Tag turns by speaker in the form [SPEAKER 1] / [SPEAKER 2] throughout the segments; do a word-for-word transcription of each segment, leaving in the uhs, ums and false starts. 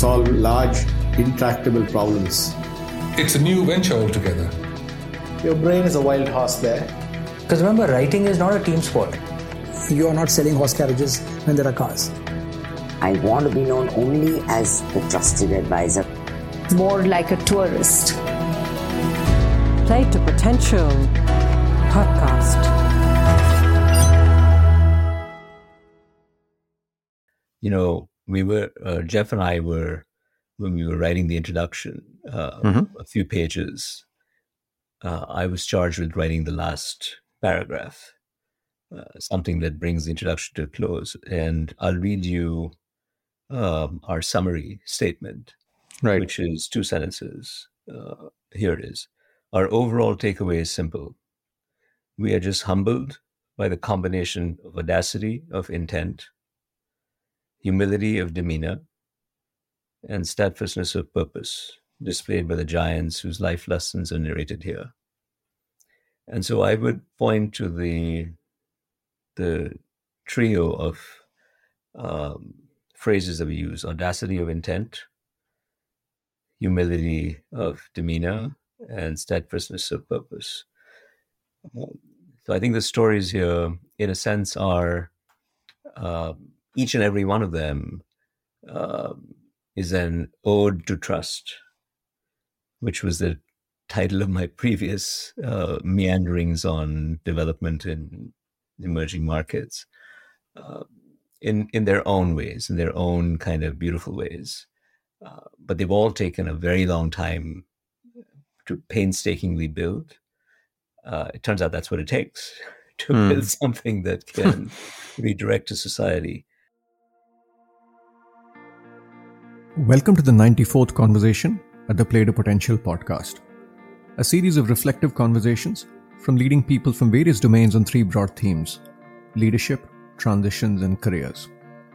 [SPEAKER 1] solve large, intractable problems.
[SPEAKER 2] It's a new venture altogether.
[SPEAKER 1] Your brain is a wild horse there.
[SPEAKER 3] Because remember, writing is not a team sport.
[SPEAKER 4] You are not selling horse carriages when there are cars.
[SPEAKER 5] I want to be known only as the trusted advisor.
[SPEAKER 6] More like a tourist.
[SPEAKER 7] Play to Potential podcast.
[SPEAKER 8] You know, we were, uh, Jeff and I were, when we were writing the introduction, uh, mm-hmm. a few pages, uh, I was charged with writing the last paragraph, uh, something that brings the introduction to a close. And I'll read you um, our summary statement, right. which is two sentences. Uh, here it is. Our overall takeaway is simple. We are just humbled by the combination of audacity of intent, humility of demeanor, and steadfastness of purpose displayed by the giants whose life lessons are narrated here. And so I would point to the, the trio of um, phrases that we use: audacity of intent, humility of demeanor, and steadfastness of purpose. Um, so I think the stories here, in a sense, are uh, each and every one of them uh, is an ode to trust, which was the title of my previous uh, meanderings on development in emerging markets, uh, in, in their own ways, in their own kind of beautiful ways. Uh, but they've all taken a very long time to painstakingly build. Uh, it turns out that's what it takes to mm. build something that can redirect a society.
[SPEAKER 9] Welcome to the ninety-fourth conversation at the Play to Potential podcast, a series of reflective conversations from leading people from various domains on three broad themes: leadership, transitions, and careers.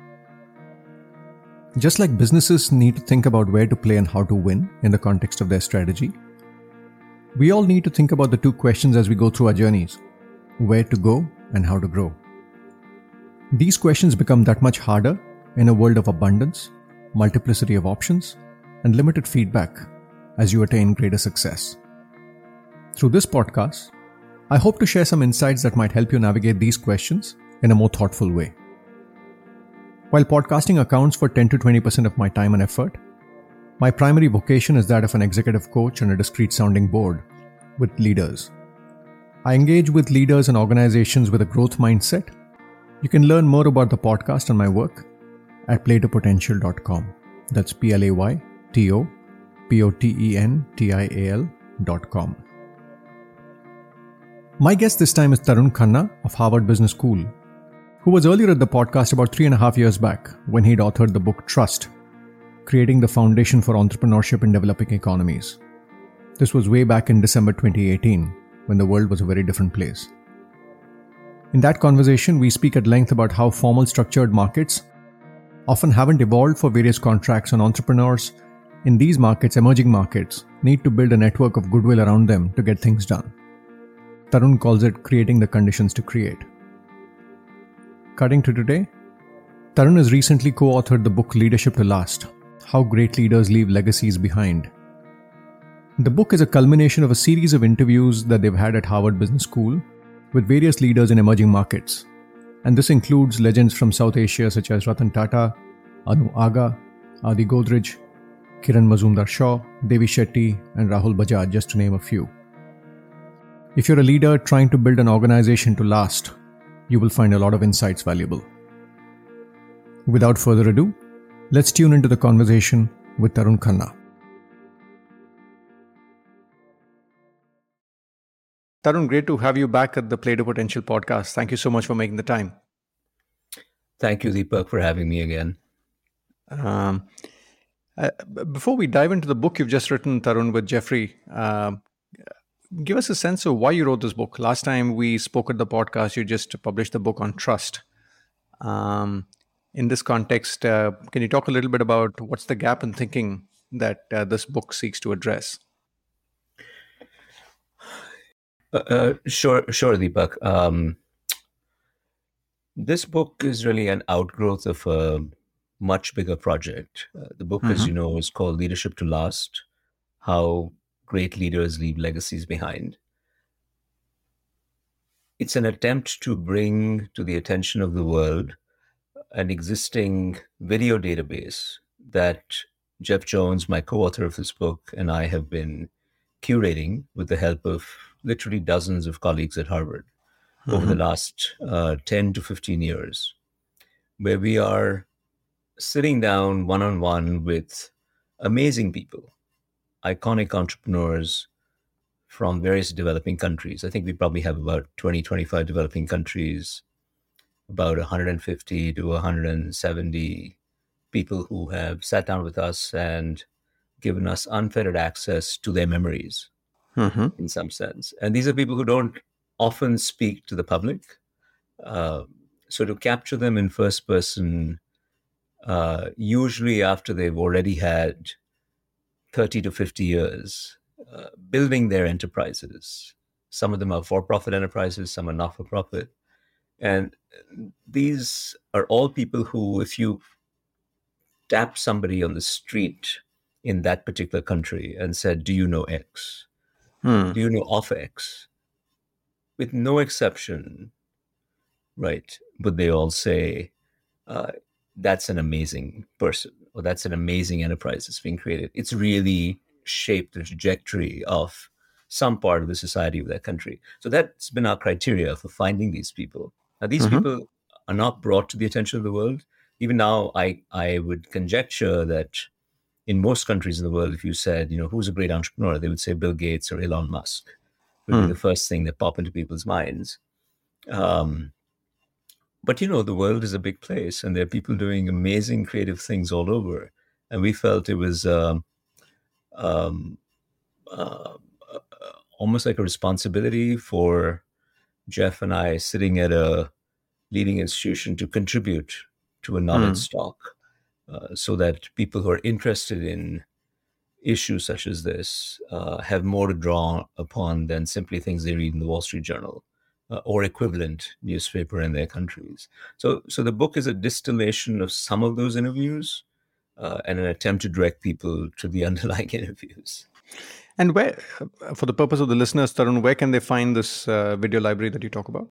[SPEAKER 9] Just like businesses need to think about where to play and how to win in the context of their strategy, we all need to think about the two questions as we go through our journeys: where to go and how to grow. These questions become that much harder in a world of abundance, multiplicity of options, and limited feedback as you attain greater success. Through this podcast, I hope to share some insights that might help you navigate these questions in a more thoughtful way. While podcasting accounts for ten to twenty percent of my time and effort, my primary vocation is that of an executive coach on a discreet sounding board with leaders. I engage with leaders and organizations with a growth mindset. You can learn more about the podcast and my work at play to potential dot com. That's P L A Y T O P O T E N T I A L dot com. My guest this time is Tarun Khanna of Harvard Business School, who was earlier at the podcast about three and a half years back when he'd authored the book Trust, Creating the Foundation for Entrepreneurship in Developing Economies. This was way back in December twenty eighteen, when the world was a very different place. In that conversation, we speak at length about how formal structured markets often haven't evolved for various contracts, and entrepreneurs in these markets, emerging markets, need to build a network of goodwill around them to get things done. Tarun calls it creating the conditions to create. Cutting to today, Tarun has recently co-authored the book Leadership to Last: How Great Leaders Leave Legacies Behind. The book is a culmination of a series of interviews that they've had at Harvard Business School with various leaders in emerging markets. And this includes legends from South Asia such as Ratan Tata, Anu Aga, Adi Godrej, Kiran Mazumdar-Shaw, Devi Shetty, and Rahul Bajaj, just to name a few. If you're a leader trying to build an organization to last, you will find a lot of insights valuable. Without further ado, let's tune into the conversation with Tarun Khanna. Tarun, great to have you back at the Play to Potential podcast. Thank you so much for making the time.
[SPEAKER 8] Thank you, Deepak, for having me again.
[SPEAKER 9] Um, uh, before we dive into the book you've just written, Tarun, with Jeffrey, uh, give us a sense of why you wrote this book. Last time we spoke at the podcast, you just published the book on trust. Um, in this context, uh, can you talk a little bit about what's the gap in thinking that uh, this book seeks to address?
[SPEAKER 8] Uh, uh, sure, sure, Deepak. Um, this book is really an outgrowth of a much bigger project. Uh, the book, mm-hmm. as you know, is called Leadership to Last: How Great Leaders Leave Legacies Behind. It's an attempt to bring to the attention of the world an existing video database that Jeff Jones, my co-author of this book, and I have been curating with the help of literally dozens of colleagues at Harvard mm-hmm. over the last uh, ten to fifteen years, where we are sitting down one-on-one with amazing people, iconic entrepreneurs from various developing countries. I think we probably have about twenty, twenty-five developing countries, about one hundred fifty to one hundred seventy people who have sat down with us and given us unfettered access to their memories mm-hmm. in some sense. And these are people who don't often speak to the public. Uh, so to capture them in first person, uh, usually after they've already had thirty to fifty years uh, building their enterprises. Some of them are for-profit enterprises, some are not-for-profit. And these are all people who, if you tap somebody on the street in that particular country and said, do you know X? Hmm. Do you know of X? With no exception, right, would they all say, uh, that's an amazing person, or that's an amazing enterprise that's being created. It's really shaped the trajectory of some part of the society of that country. So that's been our criteria for finding these people. Now, these mm-hmm. people are not brought to the attention of the world. Even now, I, I would conjecture that in most countries in the world, if you said, you know, who's a great entrepreneur, they would say Bill Gates or Elon Musk would mm. be the first thing that pop into people's minds. Um, but, you know, the world is a big place and there are people doing amazing creative things all over. And we felt it was um, um, uh, uh, almost like a responsibility for Jeff and I sitting at a leading institution to contribute to a knowledge mm. stock uh, so that people who are interested in issues such as this uh, have more to draw upon than simply things they read in the Wall Street Journal uh, or equivalent newspaper in their countries. So, so the book is a distillation of some of those interviews uh, and an attempt to direct people to the underlying interviews.
[SPEAKER 9] And where, for the purpose of the listeners, Tarun, where can they find this uh, video library that you talk about?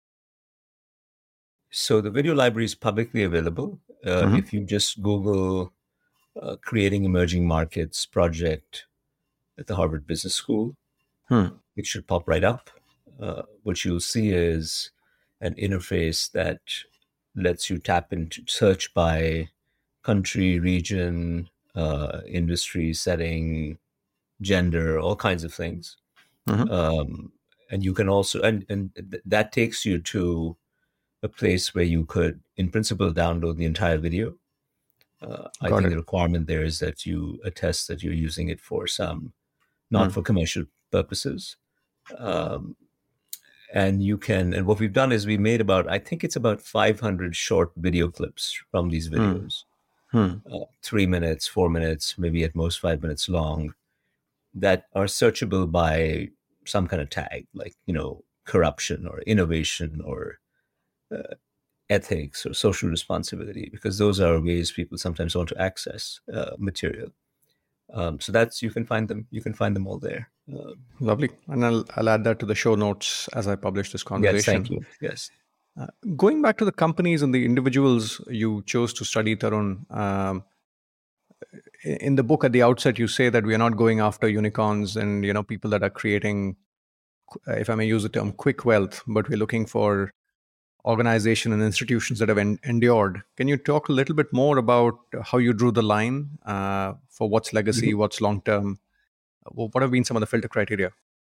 [SPEAKER 8] So the video library is publicly available. Uh, mm-hmm. If you just Google uh, Creating Emerging Markets Project at the Harvard Business School, hmm. it should pop right up. Uh, what you'll see is an interface that lets you tap into search by country, region, uh, industry, setting, gender, all kinds of things. Mm-hmm. Um, and you can also, and, and th- that takes you to a place where you could, in principle, download the entire video. Uh, I think it. the requirement there is that you attest that you're using it for some, not mm. for commercial purposes. Um, and you can, and what we've done is we made about, I think it's about five hundred short video clips from these videos. Mm. Uh, three minutes, four minutes, maybe at most five minutes long, that are searchable by some kind of tag, like, you know, corruption or innovation or uh, ethics or social responsibility, because those are ways people sometimes want to access uh, material. Um, so that's, you can find them, you can find them all there. Uh,
[SPEAKER 9] Lovely. And I'll, I'll add that to the show notes as I publish this conversation.
[SPEAKER 8] Yes, thank you. Yes.
[SPEAKER 9] Uh, going back to the companies and the individuals you chose to study, Tarun, um, in the book at the outset, you say that we are not going after unicorns and, you know, people that are creating, if I may use the term, quick wealth, but we're looking for organizations and institutions that have en- endured. Can you talk a little bit more about how you drew the line uh, for what's legacy, mm-hmm. what's long-term? What have been some of the filter criteria?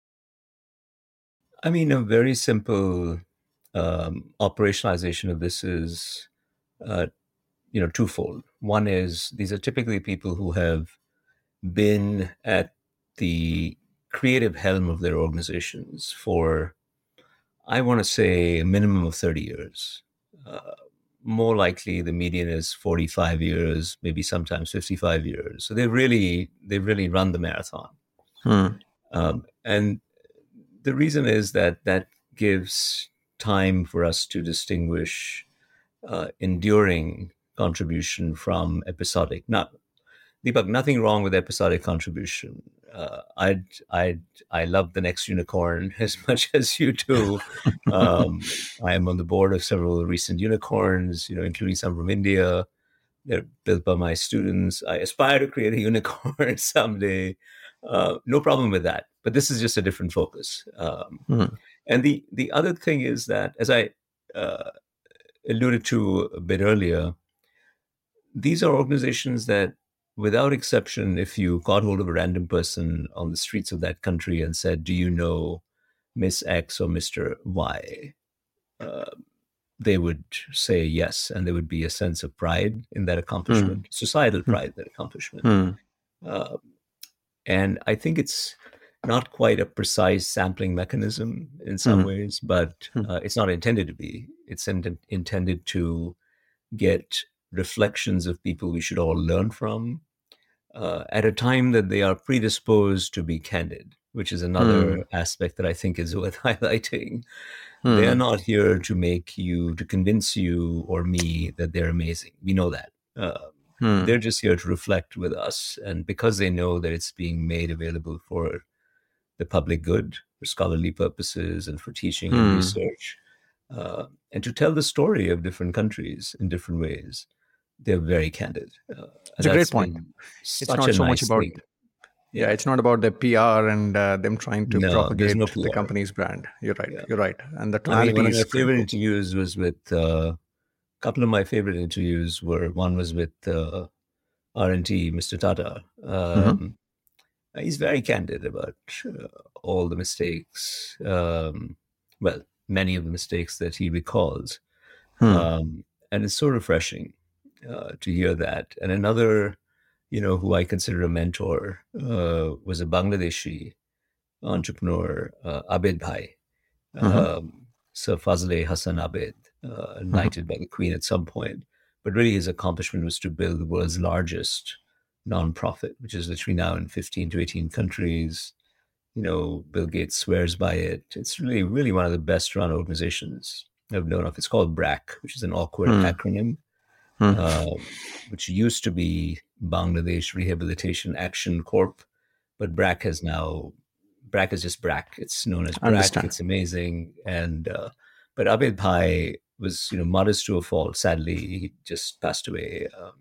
[SPEAKER 8] I mean, a very simple um, operationalization of this is, uh, you know, twofold. One is these are typically people who have been at the creative helm of their organizations for, I want to say, a minimum of thirty years. Uh, more likely, the median is forty-five years, maybe sometimes fifty-five years. So they really, they really run the marathon. Hmm. Um, and the reason is that that gives time for us to distinguish uh, enduring contribution from episodic. Not, Deepak, nothing wrong with episodic contribution. Uh, I I I love The Next Unicorn as much as you do. Um, I am on the board of several recent unicorns, you know, including some from India. They're built by my students. I aspire to create a unicorn someday. Uh, no problem with that. But this is just a different focus. Um, mm-hmm. And the the other thing is that, as I uh, alluded to a bit earlier, these are organizations that, without exception, if you got hold of a random person on the streets of that country and said, do you know Miss X or Mister Y? Uh, they would say yes, and there would be a sense of pride in that accomplishment, mm. societal pride in that accomplishment. Mm. Uh, and I think it's not quite a precise sampling mechanism in some mm. ways, but uh, it's not intended to be. It's in- intended to get reflections of people we should all learn from uh, at a time that they are predisposed to be candid, which is another mm. aspect that I think is worth highlighting. Mm. They are not here to make you, to convince you or me that they're amazing. We know that. Uh, mm. They're just here to reflect with us. And because they know that it's being made available for the public good, for scholarly purposes and for teaching mm. and research, uh, and to tell the story of different countries in different ways, they're very candid. Uh,
[SPEAKER 9] it's a great point. It's not so nice much about... Thing. Yeah, it's not about their P R and uh, them trying to no, propagate no the company's brand. You're right. Yeah. You're right. And the tonality I mean, one of my
[SPEAKER 8] favorite interviews was with uh, a couple of my favorite interviews were one was with uh, R and T, Mister Tata. Um, mm-hmm. He's very candid about uh, all the mistakes. Um, well, many of the mistakes that he recalls, hmm. um, and it's so refreshing uh, to hear that. And another, you know, who I consider a mentor, uh, was a Bangladeshi entrepreneur, uh, Abed Bhai, mm-hmm. um, Sir Fazle Hassan Abed, uh, knighted mm-hmm. by the Queen at some point. But really his accomplishment was to build the world's largest nonprofit, which is literally now in fifteen to eighteen countries. You know, Bill Gates swears by it. It's really, really one of the best run organizations I've known of. It's called BRAC, which is an awkward mm. acronym. Hmm. Uh, which used to be Bangladesh Rehabilitation Action Corp, but BRAC has now, BRAC is just BRAC. It's known as BRAC. It's amazing. And, uh, but Abed Bhai was, you know, modest to a fault. Sadly, he just passed away. Um,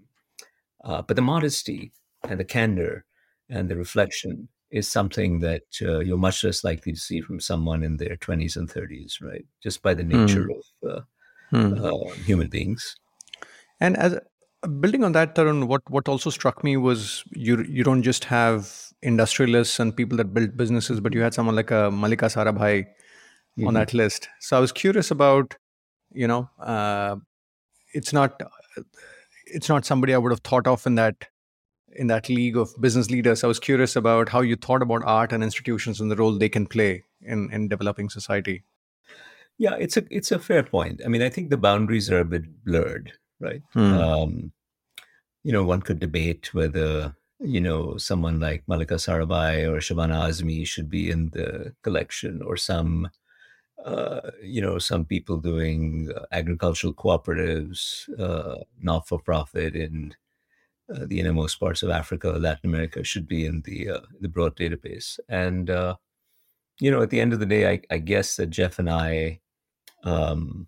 [SPEAKER 8] uh, but the modesty and the candor and the reflection is something that uh, you're much less likely to see from someone in their twenties and thirties, right? Just by the nature hmm. of uh, hmm. uh, human beings.
[SPEAKER 9] And as building on that, Tarun, what, what also struck me was you you don't just have industrialists and people that build businesses, but you had someone like a Malika Sarabhai mm-hmm. on that list. So I was curious about, you know, uh, it's not it's not somebody I would have thought of in that in that league of business leaders. I was curious about how you thought about art and institutions and the role they can play in, in developing society.
[SPEAKER 8] Yeah, it's a it's a fair point. I mean, I think the boundaries are a bit blurred. Right. Hmm. Um, you know, one could debate whether, you know, someone like Malika Sarabhai or Shabana Azmi should be in the collection, or some, uh, you know, some people doing uh, agricultural cooperatives, uh, not for profit in uh, the innermost parts of Africa, Latin America should be in the uh, the broad database. And, uh, you know, at the end of the day, I, I guess that Jeff and I, um,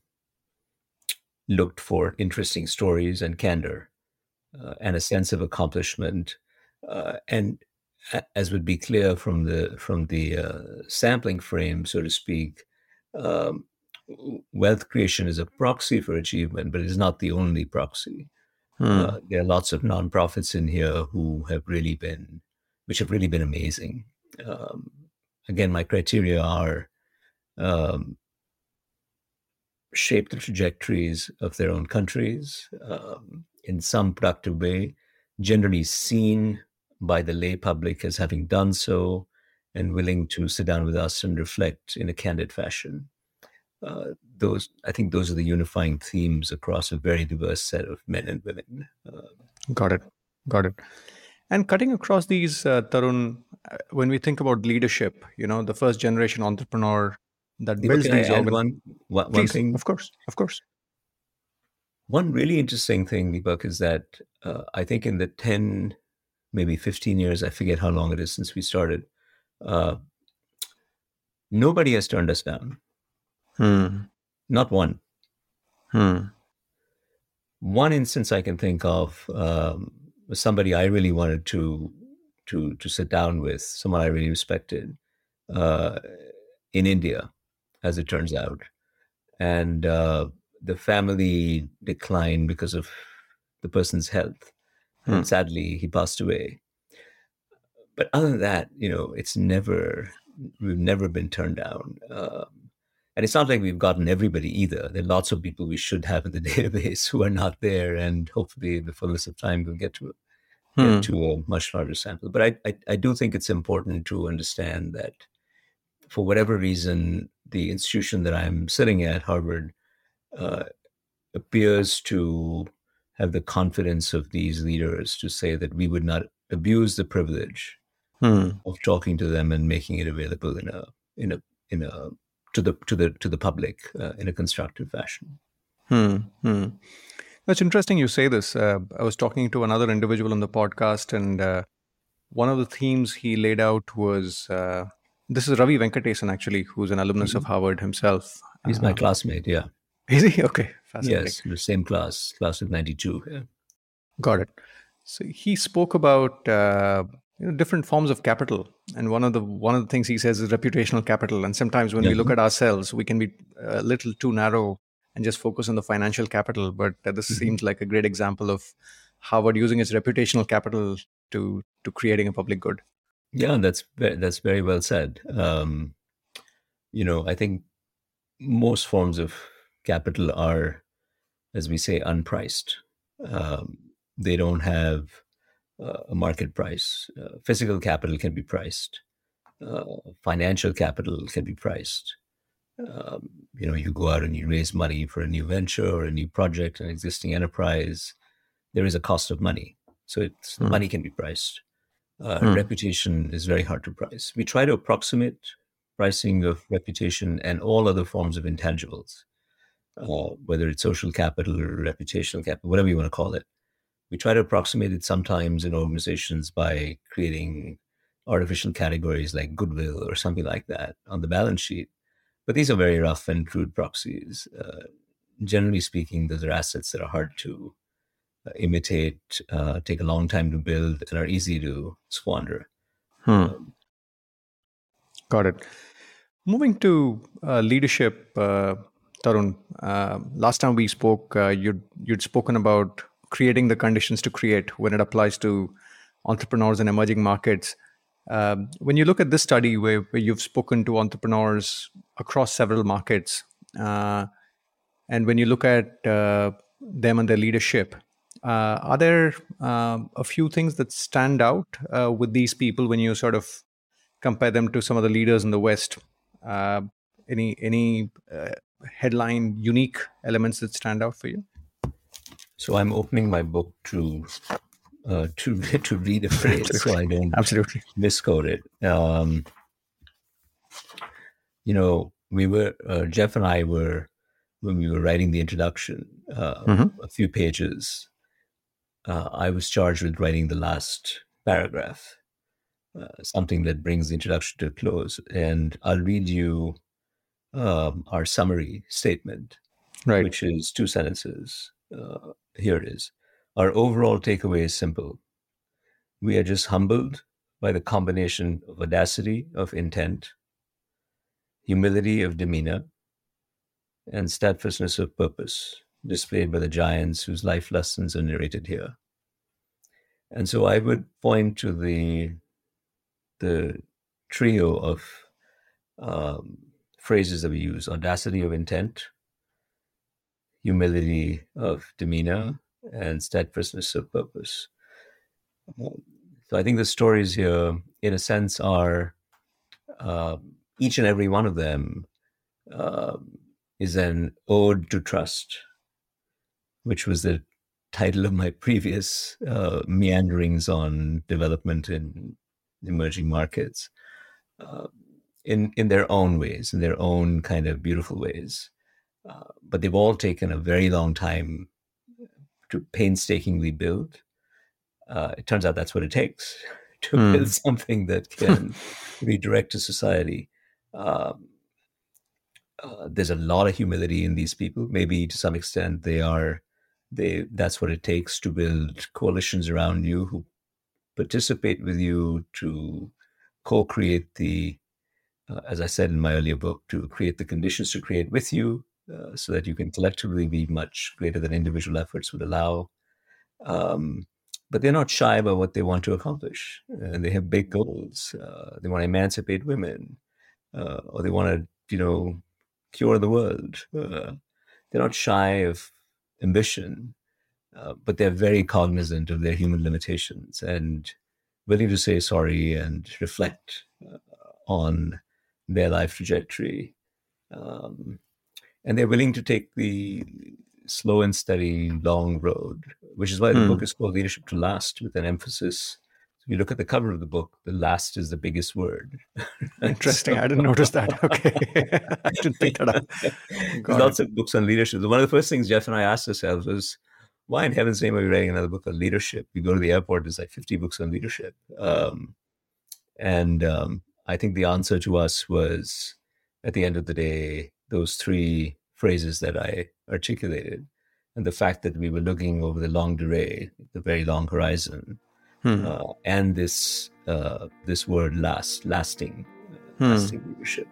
[SPEAKER 8] looked for interesting stories and candor uh, and a sense of accomplishment. Uh, and as would be clear from the from the uh, sampling frame, so to speak, um, wealth creation is a proxy for achievement, but it is not the only proxy. Hmm. Uh, there are lots of nonprofits in here who have really been, which have really been amazing. Um, again, my criteria are um, shape the trajectories of their own countries um, in some productive way, generally seen by the lay public as having done so, and willing to sit down with us and reflect in a candid fashion. Uh, those, I think those are the unifying themes across a very diverse set of men and women. Uh,
[SPEAKER 9] Got it. Got it. And cutting across these, uh, Tarun, when we think about leadership, you know, the first generation entrepreneur that builds these
[SPEAKER 8] organ- one, one, one
[SPEAKER 9] Please,
[SPEAKER 8] thing.
[SPEAKER 9] Of course, of course.
[SPEAKER 8] One really interesting thing, Deepak, is that uh, I think in the ten, maybe fifteen years, I forget how long it is since we started, uh, nobody has turned us down.
[SPEAKER 9] Hmm.
[SPEAKER 8] Not one.
[SPEAKER 9] Hmm.
[SPEAKER 8] One instance I can think of um, was somebody I really wanted to to to sit down with, someone I really respected, uh, in India, as it turns out, and uh, the family declined because of the person's health,
[SPEAKER 9] Hmm.
[SPEAKER 8] and sadly he passed away. But other than that, you know, it's never we've never been turned down. Um, And it's not like we've gotten everybody either. There are lots of people we should have in the database who are not there, and hopefully, in the fullness of time, we'll get to
[SPEAKER 9] Hmm.
[SPEAKER 8] get to a much larger sample. But I, I, I do think it's important to understand that, for whatever reason, the institution that I'm sitting at, Harvard, uh, appears to have the confidence of these leaders to say that we would not abuse the privilege
[SPEAKER 9] Hmm.
[SPEAKER 8] of talking to them and making it available in a in a in a to the to the to the public uh, in a constructive fashion.
[SPEAKER 9] Hmm. Hmm. That's interesting you say this. Uh, I was talking to another individual on the podcast, and uh, one of the themes he laid out was uh, this is Ravi Venkatesan, actually, who's an alumnus of Harvard himself.
[SPEAKER 8] He's my
[SPEAKER 9] Uh,
[SPEAKER 8] classmate. Yeah.
[SPEAKER 9] Is he? Okay. Fascinating.
[SPEAKER 8] Yes, the same class, class of ninety-two. Yeah.
[SPEAKER 9] Got it. So he spoke about uh, you know, different forms of capital, and one of the one of the things he says is reputational capital. And sometimes when we
[SPEAKER 8] Yeah.
[SPEAKER 9] look at ourselves, we can be a little too narrow and just focus on the financial capital. But uh, this
[SPEAKER 8] Mhm.
[SPEAKER 9] seems like a great example of Harvard using its reputational capital to to creating a public good.
[SPEAKER 8] Yeah, that's ve- that's very well said. Um, you know, I think most forms of capital are, as we say, unpriced. Um, they don't have uh, a market price. Uh, physical capital can be priced. Uh, financial capital can be priced. Um, you know, you go out and you raise money for a new venture or a new project, an existing enterprise. There is a cost of money, so it's
[SPEAKER 9] Hmm.
[SPEAKER 8] money can be priced. Uh,
[SPEAKER 9] Hmm.
[SPEAKER 8] Reputation is very hard to price. We try to approximate pricing of reputation and all other forms of intangibles, uh, whether it's social capital or reputational capital, whatever you want to call it. We try to approximate it sometimes in organizations by creating artificial categories like goodwill or something like that on the balance sheet. But these are very rough and crude proxies. Uh, generally speaking, those are assets that are hard to uh, imitate, uh, take a long time to build, and are easy to squander.
[SPEAKER 9] Hmm. Got it. Moving to uh, leadership, uh, Tarun. Uh, last time we spoke, uh, you'd you'd spoken about creating the conditions to create when it applies to entrepreneurs in emerging markets. Um, when you look at this study, where, where you've spoken to entrepreneurs across several markets, uh, and when you look at uh, them and their leadership, uh, are there um, a few things that stand out uh, with these people when you sort of compare them to some of the leaders in the West? Uh, any any uh, headline unique elements that stand out for you?
[SPEAKER 8] So I'm opening my book to uh, to to read a phrase, so I don't
[SPEAKER 9] Absolutely.
[SPEAKER 8] misquote it. Um, you know, we were uh, Jeff and I were when we were writing the introduction, uh,
[SPEAKER 9] Mhm.
[SPEAKER 8] a few pages. Uh, I was charged with writing the last paragraph, uh, something that brings the introduction to a close, and I'll read you um, our summary statement,
[SPEAKER 9] Right.
[SPEAKER 8] which is two sentences. Uh, here it is. Our overall takeaway is simple. We are just humbled by the combination of audacity of intent, humility of demeanor, and steadfastness of purpose displayed by the giants whose life lessons are narrated here. And so I would point to the the trio of um, phrases that we use: audacity of intent, humility of demeanor, and steadfastness of purpose. Um, so I think the stories here, in a sense, are uh, each and every one of them uh, is an ode to trust, which was the title of my previous uh, meanderings on development in emerging markets, uh, in in their own ways, in their own kind of beautiful ways. Uh, but they've all taken a very long time to painstakingly build. Uh, it turns out that's what it takes to
[SPEAKER 9] Hmm.
[SPEAKER 8] build something that can redirect a society. Um, uh, there's a lot of humility in these people. Maybe to some extent they are, they that's what it takes to build coalitions around you who participate with you to co-create the, uh, as I said in my earlier book, to create the conditions to create with you uh, so that you can collectively be much greater than individual efforts would allow. Um, but they're not shy about what they want to accomplish. And they have big goals. Uh, they want to emancipate women, uh, or they want to, you know, cure the world. Uh, they're not shy of ambition, uh, but they're very cognizant of their human limitations and willing to say sorry and reflect uh, on their life trajectory. Um, and they're willing to take the slow and steady, long road, which is why the
[SPEAKER 9] Hmm.
[SPEAKER 8] book is called Leadership to Last, with an emphasis. If you look at the cover of the book, the last is the biggest word.
[SPEAKER 9] Interesting.
[SPEAKER 8] So-
[SPEAKER 9] I didn't notice that. Okay. I didn't pick that up.
[SPEAKER 8] There's
[SPEAKER 9] Got
[SPEAKER 8] lots
[SPEAKER 9] it.
[SPEAKER 8] of books on leadership. One of the first things Jeff and I asked ourselves was, why in heaven's name are we writing another book on leadership? We go to the airport, there's like fifty books on leadership. Um, and um, I think the answer to us was, at the end of the day, those three phrases that I articulated, and the fact that we were looking over the longue durée, the very long horizon,
[SPEAKER 9] Hmm.
[SPEAKER 8] uh, and this uh, this word last, lasting, uh,
[SPEAKER 9] Hmm.
[SPEAKER 8] lasting leadership.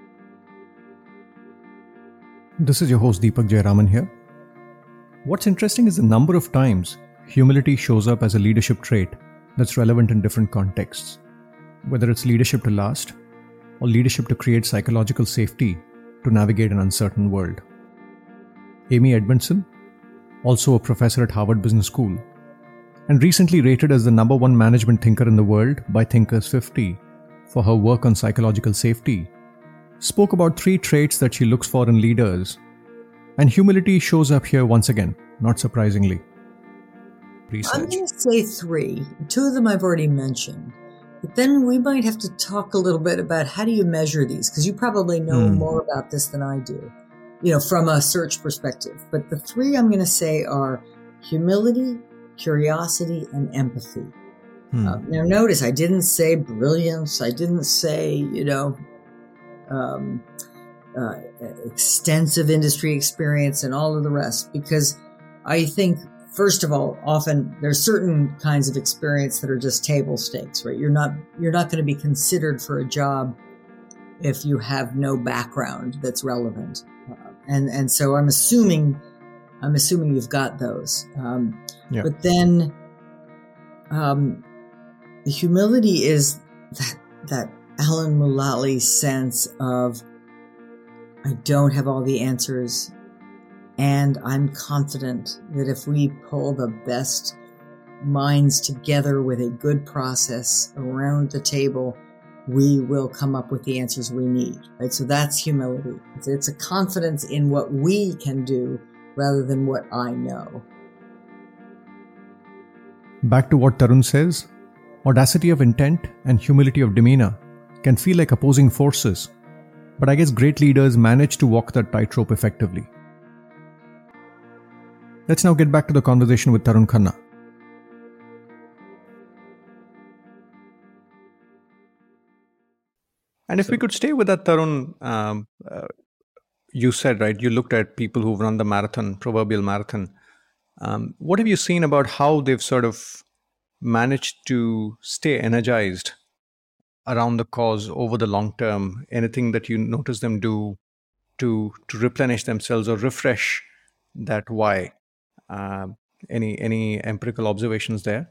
[SPEAKER 9] This is your host Deepak Jayaraman here. What's interesting is the number of times humility shows up as a leadership trait that's relevant in different contexts. Whether it's leadership to last or leadership to create psychological safety to navigate an uncertain world. Amy Edmondson, also a professor at Harvard Business School, and recently rated as the number one management thinker in the world by Thinkers fifty for her work on psychological safety, spoke about three traits that she looks for in leaders, and humility shows up here once again, not surprisingly.
[SPEAKER 10] I'm
[SPEAKER 9] Research.
[SPEAKER 10] going to say three. Two of them I've already mentioned. But then we might have to talk a little bit about how do you measure these, because you probably know
[SPEAKER 9] Hmm.
[SPEAKER 10] more about this than I do, you know, from a search perspective. But the three I'm going to say are humility, curiosity, and empathy.
[SPEAKER 9] Hmm.
[SPEAKER 10] Uh, now, notice I didn't say brilliance. I didn't say, you know, um, uh, extensive industry experience and all of the rest, because I think, first of all, often there's certain kinds of experience that are just table stakes, right? You're not you're not going to be considered for a job if you have no background that's relevant, uh, and and so I'm assuming I'm assuming you've got those. Um,
[SPEAKER 9] Yeah.
[SPEAKER 10] But then, um, humility is that that Alan Mulally sense of I don't have all the answers. And I'm confident that if we pull the best minds together with a good process around the table, we will come up with the answers we need, right? So that's humility. It's, it's a confidence in what we can do rather than what I know.
[SPEAKER 9] Back to what Tarun says, audacity of intent and humility of demeanor can feel like opposing forces, but I guess great leaders manage to walk that tightrope effectively. Let's now get back to the conversation with Tarun Khanna. And if we could stay with that, Tarun, um, uh, you said, right, you looked at people who've run the marathon, proverbial marathon. Um, what have you seen about how they've sort of managed to stay energized around the cause over the long term? Anything that you notice them do to to replenish themselves or refresh that why? Uh, any any empirical observations there?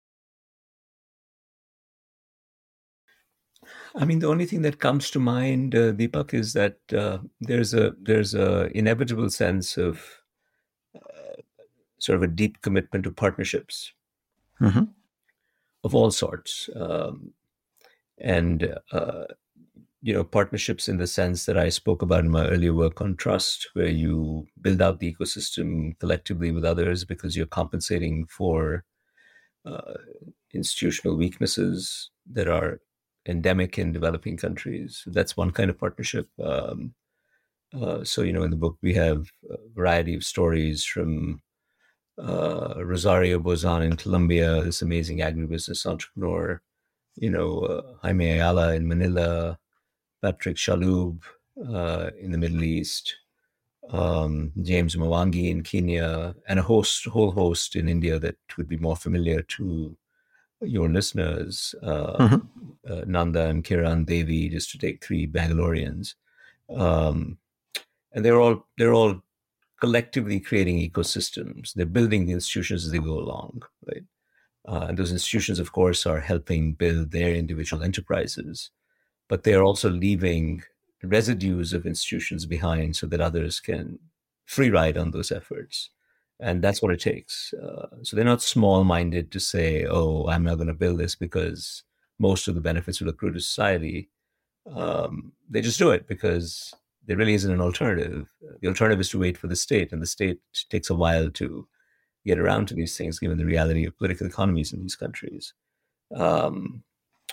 [SPEAKER 8] I mean, the only thing that comes to mind, uh, Deepak, is that uh, there's a there's a inevitable sense of uh, sort of a deep commitment to partnerships
[SPEAKER 9] Mm-hmm.
[SPEAKER 8] of all sorts, um, and uh, you know, partnerships in the sense that I spoke about in my earlier work on trust, where you build out the ecosystem collectively with others because you're compensating for uh, institutional weaknesses that are endemic in developing countries. That's one kind of partnership. Um, uh, so, you know, in the book, we have a variety of stories from uh, Rosario Bozan in Colombia, this amazing agribusiness entrepreneur, you know, uh, Jaime Ayala in Manila, Patrick Shaloub uh, in the Middle East, um, James Mwangi in Kenya, and a host, whole host in India that would be more familiar to your listeners, uh, mm-hmm. uh, Nanda and Kiran Devi, just to take three Bangaloreans. Um, and they're all they're all collectively creating ecosystems. They're building the institutions as they go along, right? Uh, and those institutions, of course, are helping build their individual enterprises, but they're also leaving residues of institutions behind so that others can free ride on those efforts. And that's what it takes. Uh, so they're not small-minded to say, oh, I'm not going to build this because most of the benefits will accrue to society. Um, they just do it because there really isn't an alternative. The alternative is to wait for the state, and the state takes a while to get around to these things, given the reality of political economies in these countries. Um,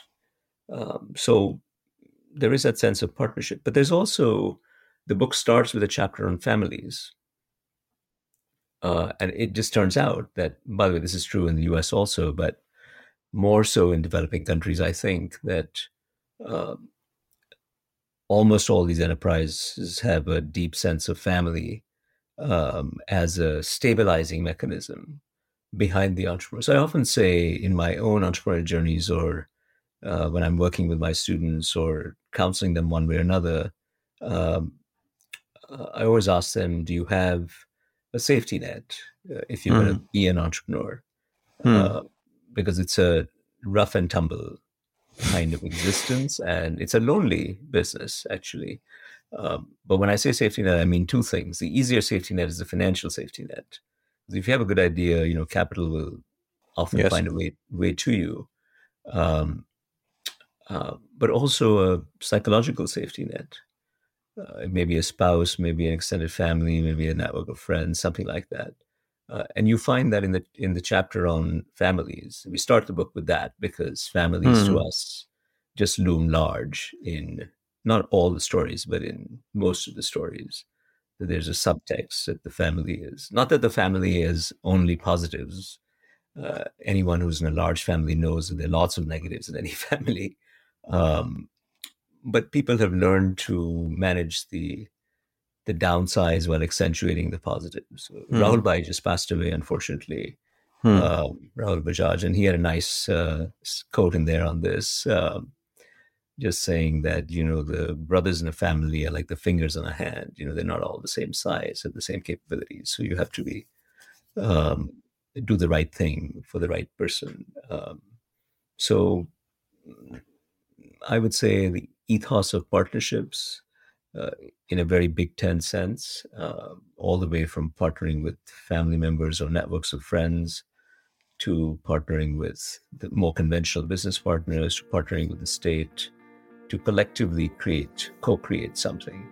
[SPEAKER 8] um, so there is that sense of partnership. But there's also, the book starts with a chapter on families. Uh, and it just turns out that, by the way, this is true in the U S also, but more so in developing countries, I think, that uh, almost all these enterprises have a deep sense of family um, as a stabilizing mechanism behind the entrepreneur. So I often say in my own entrepreneurial journeys, or uh, when I'm working with my students or counseling them one way or another, um, I always ask them, do you have a safety net uh, if you're mm. going to be an entrepreneur? Mm. Uh, because it's a rough and tumble kind of existence, and it's a lonely business, actually. Um, but when I say safety net, I mean two things. The easier safety net is the financial safety net. If you have a good idea, you know, capital will often yes. find a way way to you. Um, uh, but also a psychological safety net. Uh, maybe a spouse, maybe an extended family, maybe a network of friends, something like that. Uh, and you find that in the in the chapter on families. We start the book with that because families mm. to us just loom large in not all the stories, but in most of the stories. That there's a subtext that the family is, not that the family is only positives. Uh, anyone who's in a large family knows that there are lots of negatives in any family. Um, but people have learned to manage the the downsides while accentuating the positives. Hmm. Rahul Bhai just passed away, unfortunately, hmm. uh, Rahul Bajaj, and he had a nice uh, quote in there on this, uh, just saying that, you know, the brothers in a family are like the fingers on a hand. You know, they're not all the same size, have the same capabilities. So you have to be um, do the right thing for the right person. Um, so I would say the ethos of partnerships, uh, in a very Big Ten sense, uh, all the way from partnering with family members or networks of friends to partnering with the more conventional business partners, to partnering with the state, to collectively create, co-create something.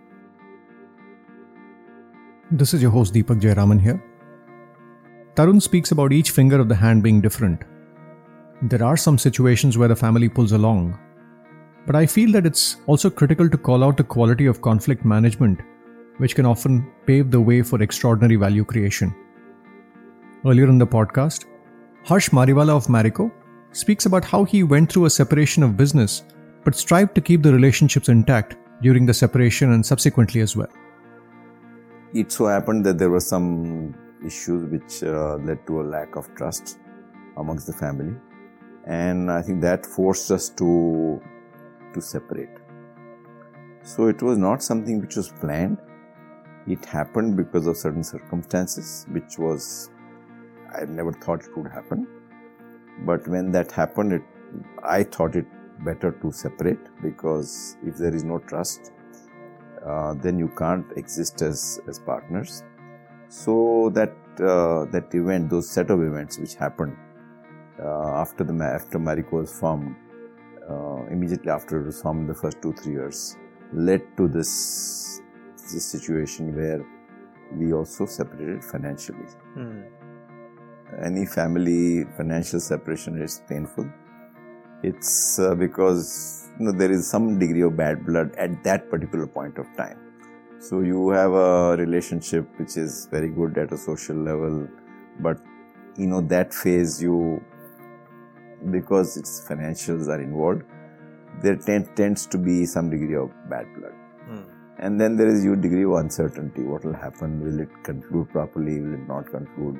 [SPEAKER 9] This is your host Deepak Jayaraman here. Tarun speaks about each finger of the hand being different. There are some situations where the family pulls along, but I feel that it's also critical to call out the quality of conflict management, which can often pave the way for extraordinary value creation. Earlier in the podcast, Harsh Mariwala of Marico speaks about how he went through a separation of business, but strived to keep the relationships intact during the separation and subsequently as well.
[SPEAKER 11] It so happened that there were some issues which uh, led to a lack of trust amongst the family, and I think that forced us to to separate. So it was not something which was planned. It happened because of certain circumstances, which was, I never thought it would happen. But when that happened, it, I thought it better to separate, because if there is no trust, uh, then you can't exist as, as partners. So that uh, that event, those set of events which happened uh, after the after Marico was formed, uh, immediately after it was formed, the first two three years, led to this this situation where we also separated financially. Hmm. Any family financial separation is painful. It's uh, because you know there is some degree of bad blood at that particular point of time. So you have a relationship which is very good at a social level, but you know that phase you, because its financials are involved, there tend, tends to be some degree of bad blood. Hmm. And then there is your degree of uncertainty. What will happen? Will it conclude properly? Will it not conclude?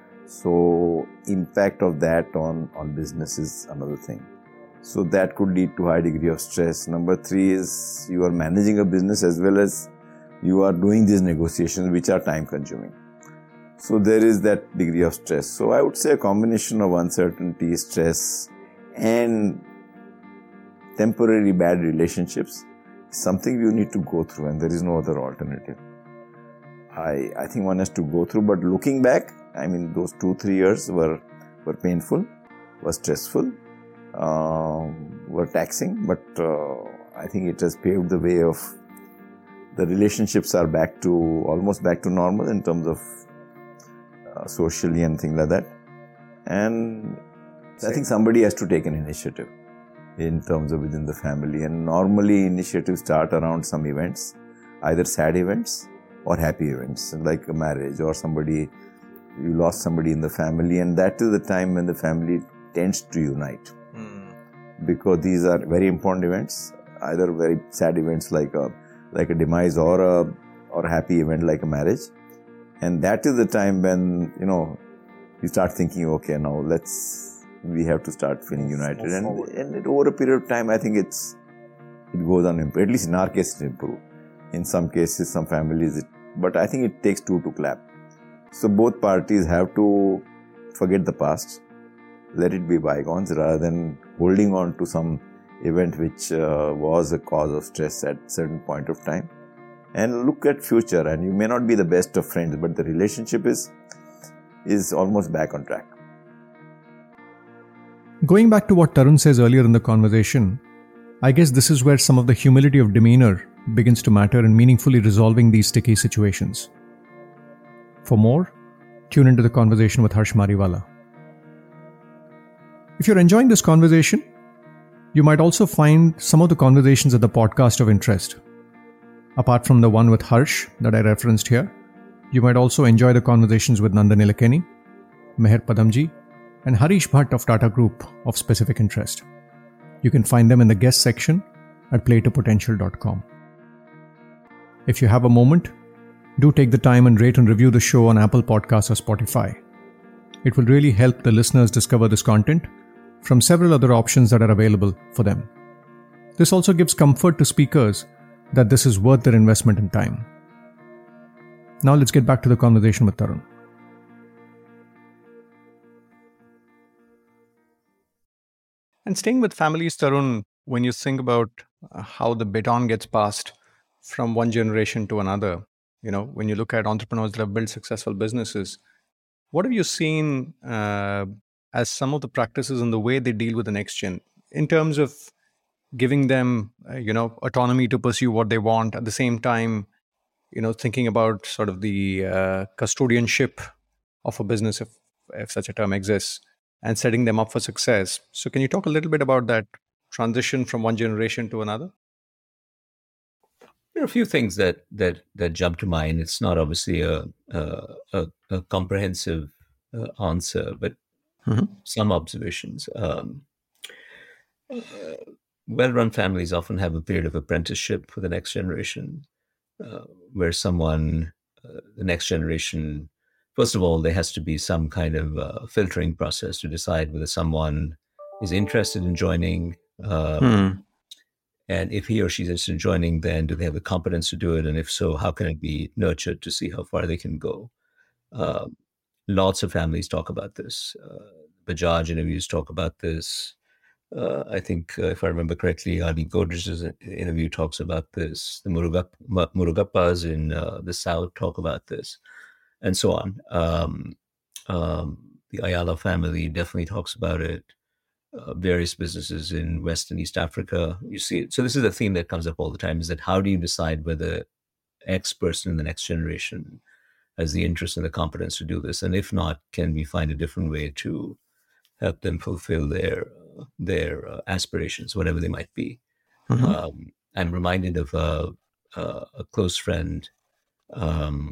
[SPEAKER 11] So impact of that on, on business is another thing. So that could lead to high degree of stress. Number three is you are managing a business as well as you are doing these negotiations which are time consuming. So there is that degree of stress. So I would say a combination of uncertainty, stress and temporary bad relationships is something you need to go through, and there is no other alternative. I, I think one has to go through, but looking back, I mean, those two, three years were, were painful, were stressful, uh, were taxing, but uh, I think it has paved the way of the relationships are back to, almost back to normal in terms of uh, socially and things like that. And I think somebody has to take an initiative in terms of within the family. And normally initiatives start around some events, either sad events or happy events, like a marriage or somebody, you lost somebody in the family, and that is the time when the family tends to unite. Mm. Because these are very important events, either very sad events like a like a demise or a or a happy event like a marriage. And that is the time when, you know, you start thinking, okay, now let's, we have to start feeling united. And, and it, over a period of time, I think it's, it goes on, at least in our case, it improves. In some cases, some families, it, but I think it takes two to clap. So both parties have to forget the past, let it be bygones, rather than holding on to some event which uh, was a cause of stress at a certain point of time, and look at future. And you may not be the best of friends, but the relationship is is almost back on track.
[SPEAKER 9] Going back to what Tarun says earlier in the conversation, I guess this is where some of the humility of demeanor begins to matter in meaningfully resolving these sticky situations. For more, tune into the conversation with Harsh Mariwala. If you're enjoying this conversation, you might also find some of the conversations at the podcast of interest. Apart from the one with Harsh that I referenced here, you might also enjoy the conversations with Nandan Nilekani, Meher Padamji, and Harish Bhatt of Tata Group of specific interest. You can find them in the guest section at play to potential dot com. If you have a moment, do take the time and rate and review the show on Apple Podcasts or Spotify. It will really help the listeners discover this content from several other options that are available for them. This also gives comfort to speakers that this is worth their investment in time. Now let's get back to the conversation with Tarun. And staying with families, Tarun, when you think about how the baton gets passed from one generation to another, you know, when you look at entrepreneurs that have built successful businesses, what have you seen uh, as some of the practices in the way they deal with the next gen in terms of giving them, uh, you know, autonomy to pursue what they want, at the same time, you know, thinking about sort of the uh, custodianship of a business, if, if such a term exists, and setting them up for success. So can you talk a little bit about that transition from one generation to another?
[SPEAKER 8] There are a few things that that that jump to mind. It's not obviously a a, a, a comprehensive uh, answer, but mm-hmm. some observations. Um, uh, well-run families often have a period of apprenticeship for the next generation, uh, where someone, uh, the next generation, first of all, there has to be some kind of uh, filtering process to decide whether someone is interested in joining. Uh, hmm. And if he or she is interested in joining, then do they have the competence to do it? And if so, how can it be nurtured to see how far they can go? Uh, lots of families talk about this. Uh, Bajaj interviews talk about this. Uh, I think, uh, if I remember correctly, Adi Godrej's interview talks about this. The Murugap- Murugappas in uh, the South talk about this, and so on. Um, um, the Ayala family definitely talks about it. Uh, various businesses in West and East Africa, you see it. So this is a theme that comes up all the time, is that how do you decide whether X person in the next generation has the interest and the competence to do this? And if not, can we find a different way to help them fulfill their uh, their uh, aspirations, whatever they might be? Mm-hmm. Um, I'm reminded of a, a, a close friend um,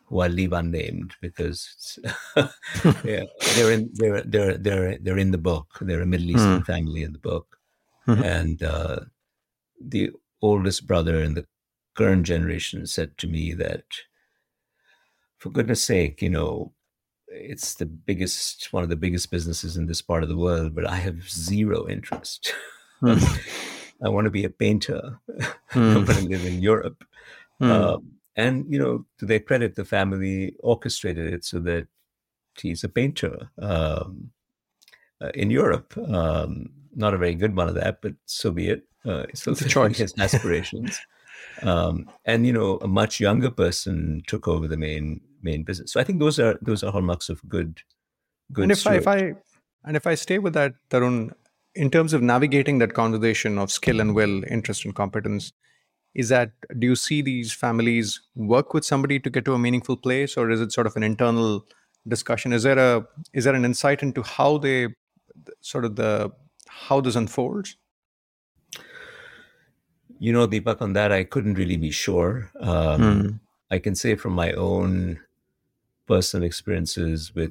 [SPEAKER 8] who I'll leave unnamed because yeah, they're in they're they're they're they're in the book. They're a Middle Eastern mm. family in the book, mm-hmm. and uh, the oldest brother in the current generation said to me that, for goodness sake, you know, it's the biggest, one of the biggest businesses in this part of the world, but I have zero interest. Mm. I want to be a painter. Mm. I want to live in Europe. Mm. Um, and, you know, to their credit, the family orchestrated it so that he's a painter um, uh, in Europe. Um, not a very good one of that, but so be it. Uh, so it's a choice. His aspirations. Um, and, you know, a much younger person took over the main main business. So I think those are those are hallmarks of good, good.
[SPEAKER 9] And if I, if I and if I stay with that, Tarun, in terms of navigating that conversation of skill and will, interest and competence, is that, do you see these families work with somebody to get to a meaningful place, or is it sort of an internal discussion? Is there a is there an insight into how they sort of the how this unfolds?
[SPEAKER 8] You know, Deepak, on that, I couldn't really be sure. Um, mm. I can say from my own personal experiences with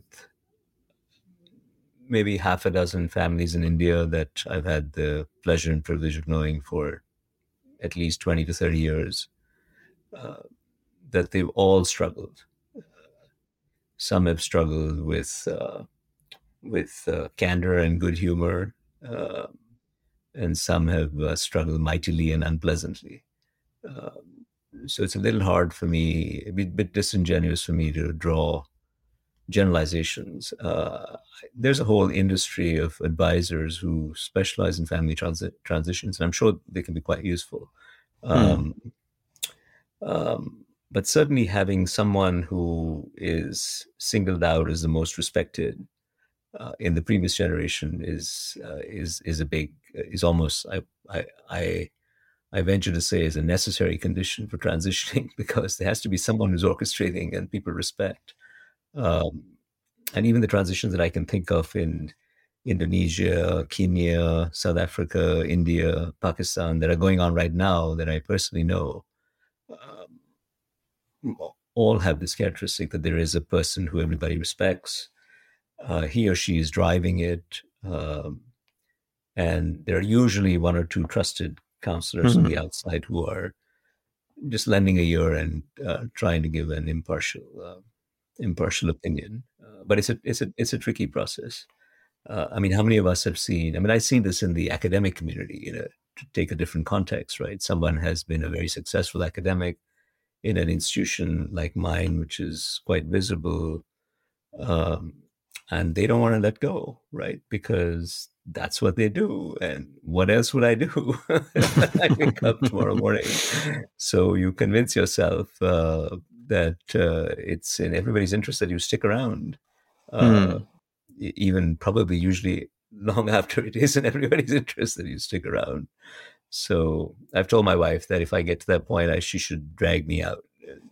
[SPEAKER 8] maybe half a dozen families in India that I've had the pleasure and privilege of knowing for at least twenty to thirty years, uh, that they've all struggled. Some have struggled with uh, with uh, candor and good humor, uh, and some have uh, struggled mightily and unpleasantly. Uh, so it's a little hard for me, a bit, bit disingenuous for me to draw generalizations. Uh, there's a whole industry of advisors who specialize in family transi- transitions, and I'm sure they can be quite useful. Um, hmm. um, but certainly having someone who is singled out as the most respected uh, in the previous generation is uh, is is a big is almost I I I. I venture to say is a necessary condition for transitioning, because there has to be someone who's orchestrating and people respect. Um, and even the transitions that I can think of in Indonesia, Kenya, South Africa, India, Pakistan that are going on right now that I personally know, um, all have this characteristic that there is a person who everybody respects. Uh, he or she is driving it. Um, and there are usually one or two trusted counselors mm-hmm. on the outside who are just lending a ear and uh, trying to give an impartial, uh, impartial opinion. Uh, but it's a it's a it's a tricky process. Uh, I mean, how many of us have seen? I mean, I've seen this in the academic community. You know, to take a different context, right? Someone has been a very successful academic in an institution like mine, which is quite visible, um, and they don't want to let go, right? Because that's what they do. And what else would I do? I wake up tomorrow morning. So you convince yourself uh, that uh, it's in everybody's interest that you stick around, uh, mm. even probably usually long after it is in everybody's interest that you stick around. So I've told my wife that if I get to that point, I, she should drag me out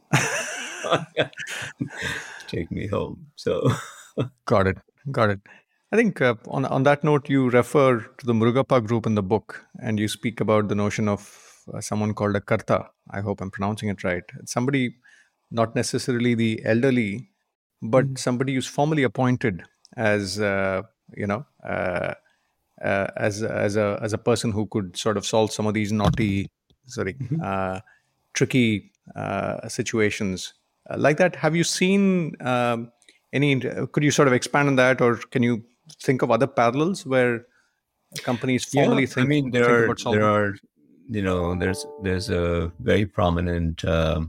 [SPEAKER 8] and take me home. So
[SPEAKER 9] got it. Got it. I think uh, on on that note, you refer to the Murugappa group in the book, and you speak about the notion of uh, someone called a karta. I hope I'm pronouncing it right. It's somebody, not necessarily the elderly, but mm. somebody who's formally appointed as uh, you know uh, uh, as as a as a person who could sort of solve some of these naughty, sorry, mm-hmm. uh, tricky uh, situations uh, like that. Have you seen um, any? Could you sort of expand on that, or can you think of other parallels where companies formally
[SPEAKER 8] yeah,
[SPEAKER 9] think,
[SPEAKER 8] I mean, there
[SPEAKER 9] think
[SPEAKER 8] are,
[SPEAKER 9] about solving?
[SPEAKER 8] There are, you know, there's there's a very prominent um,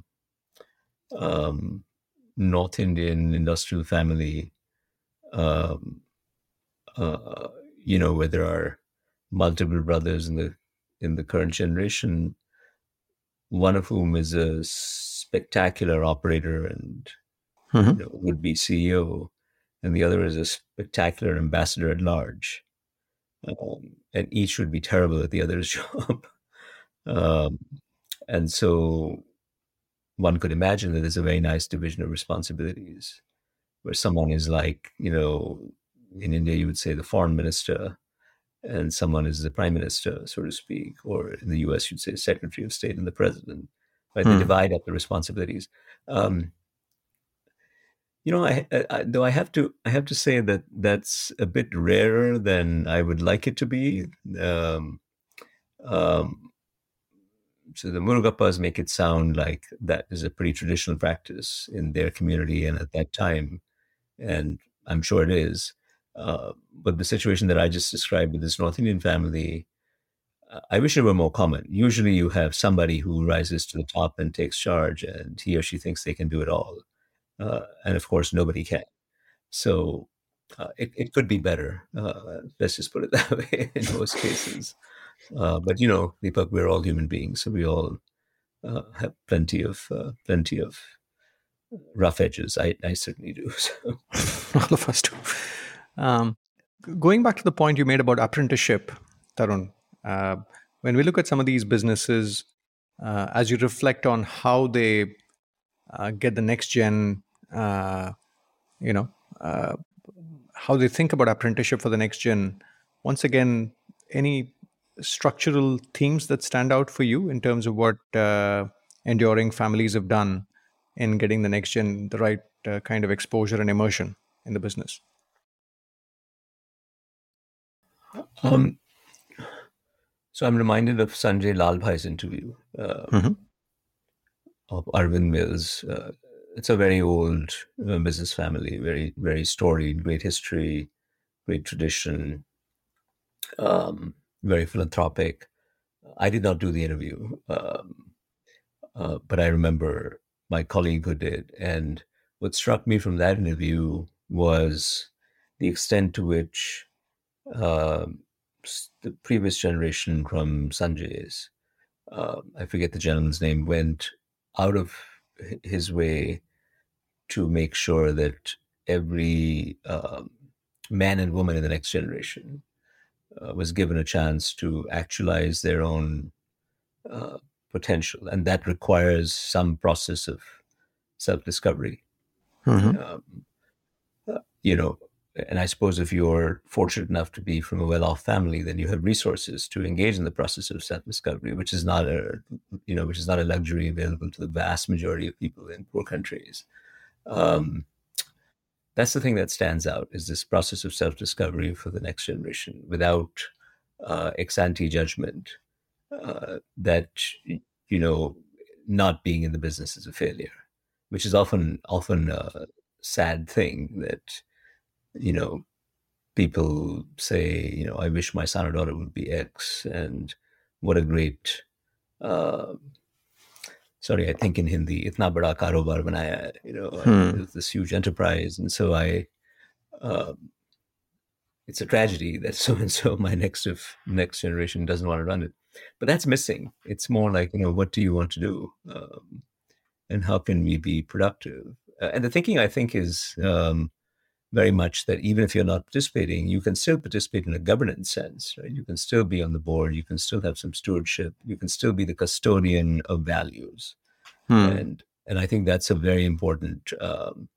[SPEAKER 8] um, North Indian industrial family, um, uh, you know, where there are multiple brothers in the in the current generation, one of whom is a spectacular operator and mm-hmm. you know, would be C E O. And the other is a spectacular ambassador at large. Um, and each would be terrible at the other's job. um, and so one could imagine that there's a very nice division of responsibilities where someone is like, you know, in India, you would say the foreign minister, and someone is the prime minister, so to speak, or in the U S, you'd say secretary of state and the president. Right? Hmm. They divide up the responsibilities. Um, You know, I, I, though I have to, I have to say that that's a bit rarer than I would like it to be. Um, um, so the Murugappas make it sound like that is a pretty traditional practice in their community and at that time, and I'm sure it is. Uh, but the situation that I just described with this North Indian family, uh, I wish it were more common. Usually, you have somebody who rises to the top and takes charge, and he or she thinks they can do it all. Uh, and of course, nobody can. So uh, it, it could be better. Uh, let's just put it that way in most cases. Uh, but you know, Deepak, we're all human beings, so we all uh, have plenty of uh, plenty of rough edges. I, I certainly do. So.
[SPEAKER 9] All of us do. Um, going back to the point you made about apprenticeship, Tarun, uh, when we look at some of these businesses, uh, as you reflect on how they uh, get the next gen, uh, you know, uh, how they think about apprenticeship for the next gen, once again, any structural themes that stand out for you in terms of what uh, enduring families have done in getting the next gen the right uh, kind of exposure and immersion in the business?
[SPEAKER 8] Um, so I'm reminded of Sanjay Lalbhai's interview uh, mm-hmm. of Arvind Mills. Uh, it's a very old uh, business family, very, very storied, great history, great tradition, um, very philanthropic. I did not do the interview, um, uh, but I remember my colleague who did. And what struck me from that interview was the extent to which uh, the previous generation from Sanjay's, uh, I forget the gentleman's name, went out of his way to make sure that every um, man and woman in the next generation uh, was given a chance to actualize their own uh, potential. And that requires some process of self-discovery. Mm-hmm. Um, uh, you know, and I suppose if you're fortunate enough to be from a well-off family, then you have resources to engage in the process of self-discovery, which is not a, you know, which is not a luxury available to the vast majority of people in poor countries. Um, that's the thing that stands out, is this process of self-discovery for the next generation without uh, ex ante judgment uh, that, you know, not being in the business is a failure, which is often, often a sad thing that, you know, people say, you know, I wish my son or daughter would be X, and what a great, uh, sorry, I think in Hindi, itna bada karobar banaya, you know, hmm. this huge enterprise. And so I, uh, it's a tragedy that so-and-so, my next of next generation, doesn't want to run it. But that's missing. It's more like, you know, what do you want to do? Um, and how can we be productive? Uh, and the thinking, I think, is um, very much that even if you're not participating, you can still participate in a governance sense, right? You can still be on the board. You can still have some stewardship. You can still be the custodian of values. Hmm. And and I think that's a very important um,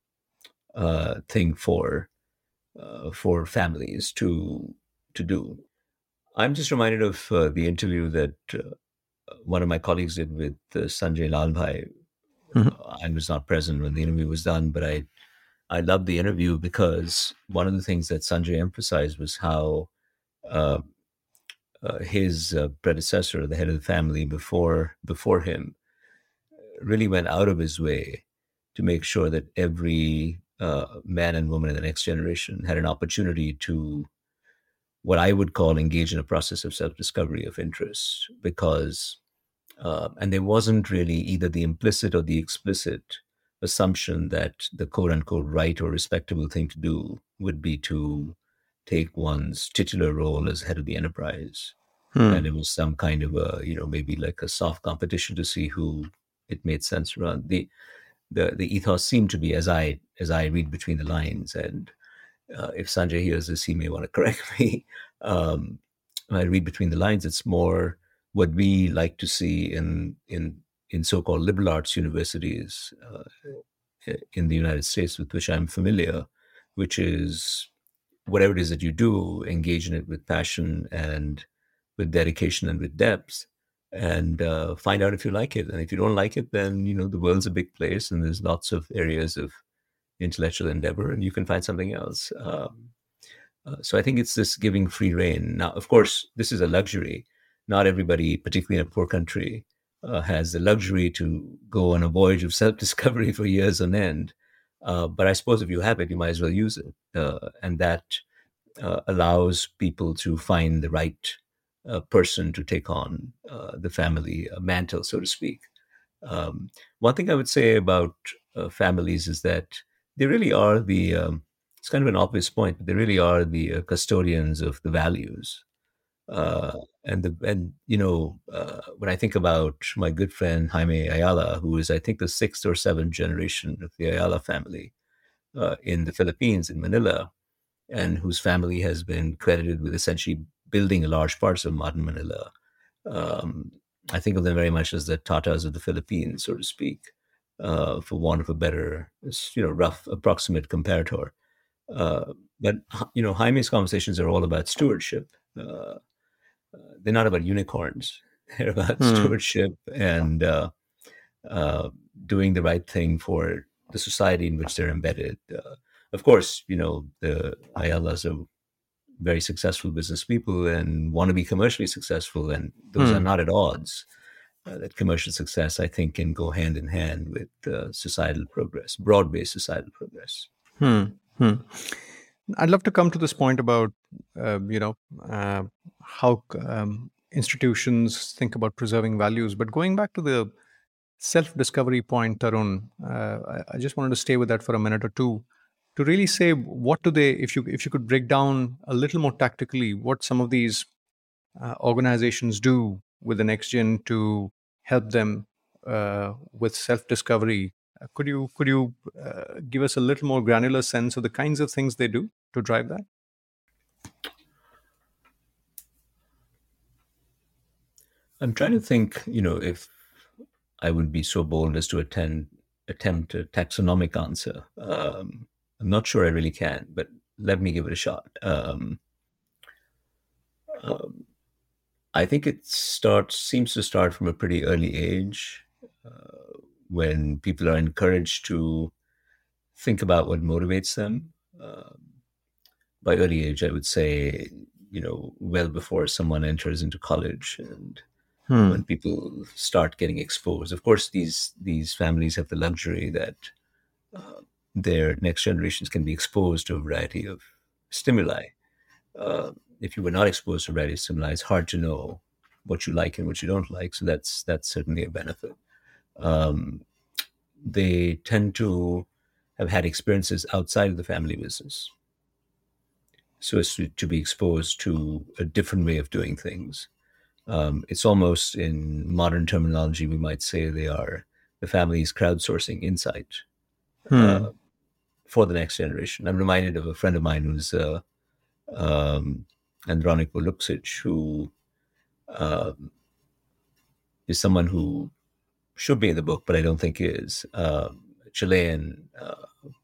[SPEAKER 8] uh, thing for uh, for families to to do. I'm just reminded of uh, the interview that uh, one of my colleagues did with uh, Sanjay Lalbhai. Mm-hmm. Uh, I was not present when the interview was done, but I I loved the interview because one of the things that Sanjay emphasized was how uh, uh, his uh, predecessor, the head of the family before before him, really went out of his way to make sure that every uh, man and woman in the next generation had an opportunity to, what I would call, engage in a process of self-discovery of interest, because, uh, and there wasn't really either the implicit or the explicit assumption that the quote-unquote right or respectable thing to do would be to take one's titular role as head of the enterprise. Hmm. And it was some kind of a, you know, maybe like a soft competition to see who it made sense to run. The, the, the ethos seemed to be, as I, as I read between the lines, and uh, if Sanjay hears this, he may want to correct me. Um, when I read between the lines, it's more what we like to see in, in, in so-called liberal arts universities uh, in the United States, with which I'm familiar, which is whatever it is that you do, engage in it with passion and with dedication and with depth, and uh, find out if you like it. And if you don't like it, then, you know, the world's a big place and there's lots of areas of intellectual endeavor, and you can find something else. Um, uh, so I think it's this giving free rein. Now, of course, this is a luxury. Not everybody, particularly in a poor country, uh, has the luxury to go on a voyage of self-discovery for years on end. Uh, but I suppose if you have it, you might as well use it. Uh, and that uh, allows people to find the right uh, person to take on uh, the family uh, mantle, so to speak. Um, one thing I would say about uh, families is that they really are the, um, it's kind of an obvious point, but they really are the uh, custodians of the values. Uh, and, the, and you know, uh, when I think about my good friend Jaime Ayala, who is, I think, the sixth or seventh generation of the Ayala family uh, in the Philippines, in Manila, and whose family has been credited with essentially building a large parts of modern Manila. Um, I think of them very much as the Tatas of the Philippines, so to speak, uh, for want of a better, you know, rough, approximate comparator. Uh, but, you know, Jaime's conversations are all about stewardship. Uh, uh, they're not about unicorns. They're about hmm. stewardship and uh, uh, doing the right thing for the society in which they're embedded. Uh, of course, you know, the Ayalas are very successful business people and want to be commercially successful, and those hmm. are not at odds. Uh, that commercial success, I think, can go hand in hand with uh, societal progress, broad-based societal progress.
[SPEAKER 9] Hmm. Hmm. I'd love to come to this point about, uh, you know, uh, how um, institutions think about preserving values. But going back to the self-discovery point, Tarun, uh, I, I just wanted to stay with that for a minute or two to really say, what do they, if you if you could break down a little more tactically, what some of these uh, organizations do with the next gen to help them uh, with self-discovery. Uh, could you could you uh, give us a little more granular sense of the kinds of things they do to drive that?
[SPEAKER 8] I'm trying to think, you know, if I would be so bold as to attend, attempt a taxonomic answer. Um, I'm not sure I really can, but let me give it a shot. Um, um, I think it starts seems to start from a pretty early age, uh, when people are encouraged to think about what motivates them. Uh, by early age, I would say, you know, well before someone enters into college, and hmm. when people start getting exposed. Of course, these these families have the luxury that uh, their next generations can be exposed to a variety of stimuli. Uh, if you were not exposed to a variety of stimuli, it's hard to know what you like and what you don't like. So that's that's certainly a benefit. Um, they tend to have had experiences outside of the family business, so as to, to be exposed to a different way of doing things. Um, it's almost, in modern terminology, we might say they are the family's crowdsourcing insight hmm. uh, for the next generation. I'm reminded of a friend of mine who's uh, um, Andronico Luksic, who um, is someone who should be in the book, but I don't think is, uh, Chilean uh,